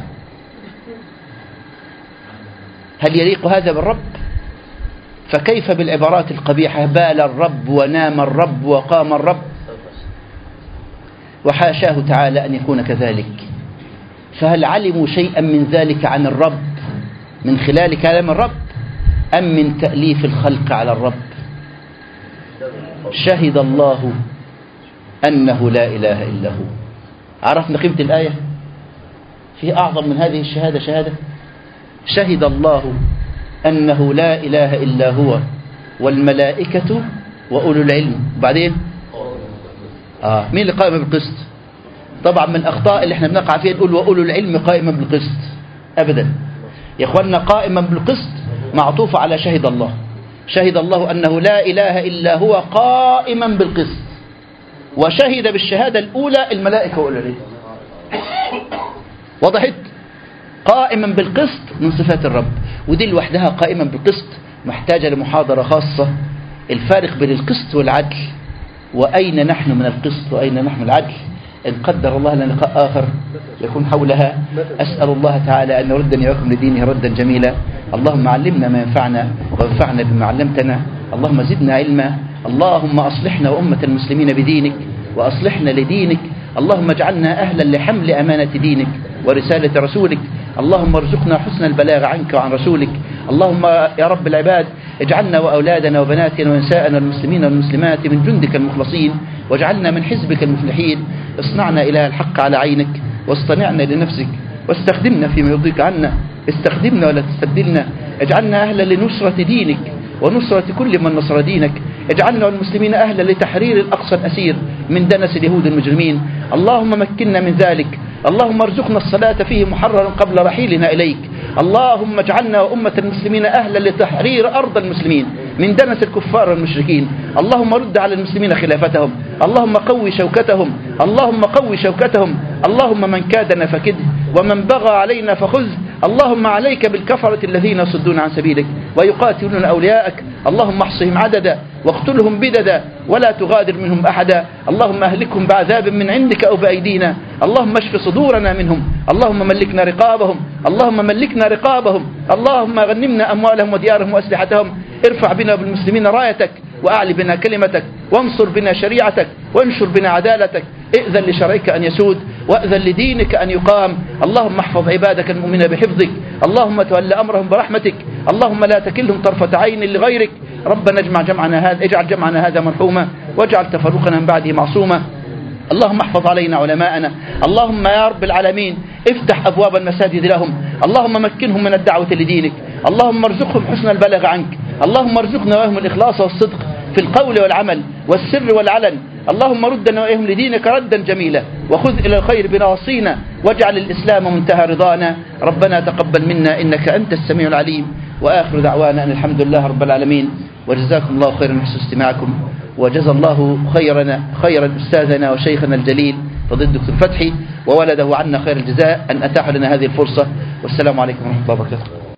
هل يليق هذا بالرب؟ فكيف بالعبارات القبيحة، بال الرب ونام الرب وقام الرب. وحاشاه تعالى أن يكون كذلك. فهل علموا شيئا من ذلك عن الرب من خلال كلام الرب أم من تأليف الخلق على الرب؟ شهد الله أنه لا إله إلا هو. عرفنا قيمة الآية؟ في أعظم من هذه الشهادة شهادة؟ شهد الله أنه لا إله إلا هو والملائكة وأولو العلم. بعدين آه مين اللي قائم بالقسط؟ طبعا من الأخطاء اللي احنا بنقع فيها نقول وأولو العلم قائما بالقسط. أبدا يا إخواننا، قائما بالقسط معطوف على شهد الله. شهد الله أنه لا إله إلا هو قائما بالقسط، وشهد بالشهادة الأولى الملائكة وأولو العلم. وضحت؟ قائما بالقسط من صفات الرب، ودي لوحدها قائما بالقسط محتاجة لمحاضرة خاصة. الفارق بين القسط والعدل، وأين نحن من القسط وأين نحن من العدل. إن قدر الله لنا لقاء آخر يكون حولها. أسأل الله تعالى أن يردني وياكم لدينه ردا جميلا. اللهم علمنا ما ينفعنا وانفعنا بما علمتنا. اللهم زدنا علما. اللهم أصلحنا وأمة المسلمين بدينك وأصلحنا لدينك. اللهم اجعلنا أهلا لحمل أمانة دينك ورسالة رسولك. اللهم ارزقنا حسن البلاغ عنك وعن رسولك. اللهم يا رب العباد اجعلنا وأولادنا وبناتنا ونساءنا المسلمين والمسلمات من جندك المخلصين، واجعلنا من حزبك المفلحين. اصنعنا إله الحق على عينك، واصطنعنا لنفسك، واستخدمنا فيما يرضيك عنا. استخدمنا ولا تستبدلنا. اجعلنا أهلا لنصرة دينك ونصرة كل من نصر دينك. اجعلنا والمسلمين أهلا لتحرير الأقصى الأسير من دنس اليهود المجرمين. اللهم مكننا من ذلك. اللهم ارزقنا الصلاة فيه محررا قبل رحيلنا إليك. اللهم اجعلنا وأمة المسلمين أهلا لتحرير أرض المسلمين من دنس الكفار والمشركين. اللهم رد على المسلمين خلافتهم. اللهم قوي شوكتهم. اللهم قوي شوكتهم. اللهم من كادنا فكده، ومن بغى علينا فخذه. اللهم عليك بالكفرة الذين يصدون عن سبيلك ويقاتلون أولياءك. اللهم احصهم عددا واقتلهم بددا ولا تغادر منهم أحدا. اللهم أهلكهم بعذاب من عندك أو بأيدينا. اللهم اشف صدورنا منهم. اللهم ملكنا رقابهم. اللهم ملكنا رقابهم. اللهم غنمنا أموالهم وديارهم وأسلحتهم. ارفع بنا بالمسلمين رايتك، وأعلي بنا كلمتك، وانصر بنا شريعتك، وانشر بنا عدالتك. ائذن لشرعك أن يسود، وأذن لدينك أن يقام. اللهم احفظ عبادك المؤمنين بحفظك. اللهم تولى أمرهم برحمتك. اللهم لا تكلهم طرفة عين لغيرك. ربنا اجمع جمعنا هذا اجعل جمعنا هذا مرحوما، واجعل تفرقنا من بعده معصوما. اللهم احفظ علينا علماءنا. اللهم يا رب العالمين افتح أبواب المساجد لهم. اللهم مكنهم من الدعوة لدينك. اللهم ارزقهم حسن البلاغ عنك. اللهم ارزقنا وهم الإخلاص والصدق في القول والعمل والسر والعلن. اللهم ردنا وإيهم لدينك ردا جميلا، وخذ إلى الخير بنواصينا، واجعل الإسلام منتهى رضانا. ربنا تقبل منا إنك أنت السميع العليم. وآخر دعوانا أن الحمد لله رب العالمين. وجزاكم الله خيرا حسن استماعكم، وجزا الله خيرنا خيرا أستاذنا وشيخنا الجليل فضيلة الدكتور فتحي وولده عنا خير الجزاء أن أتاح لنا هذه الفرصة. والسلام عليكم ورحمة الله وبركاته.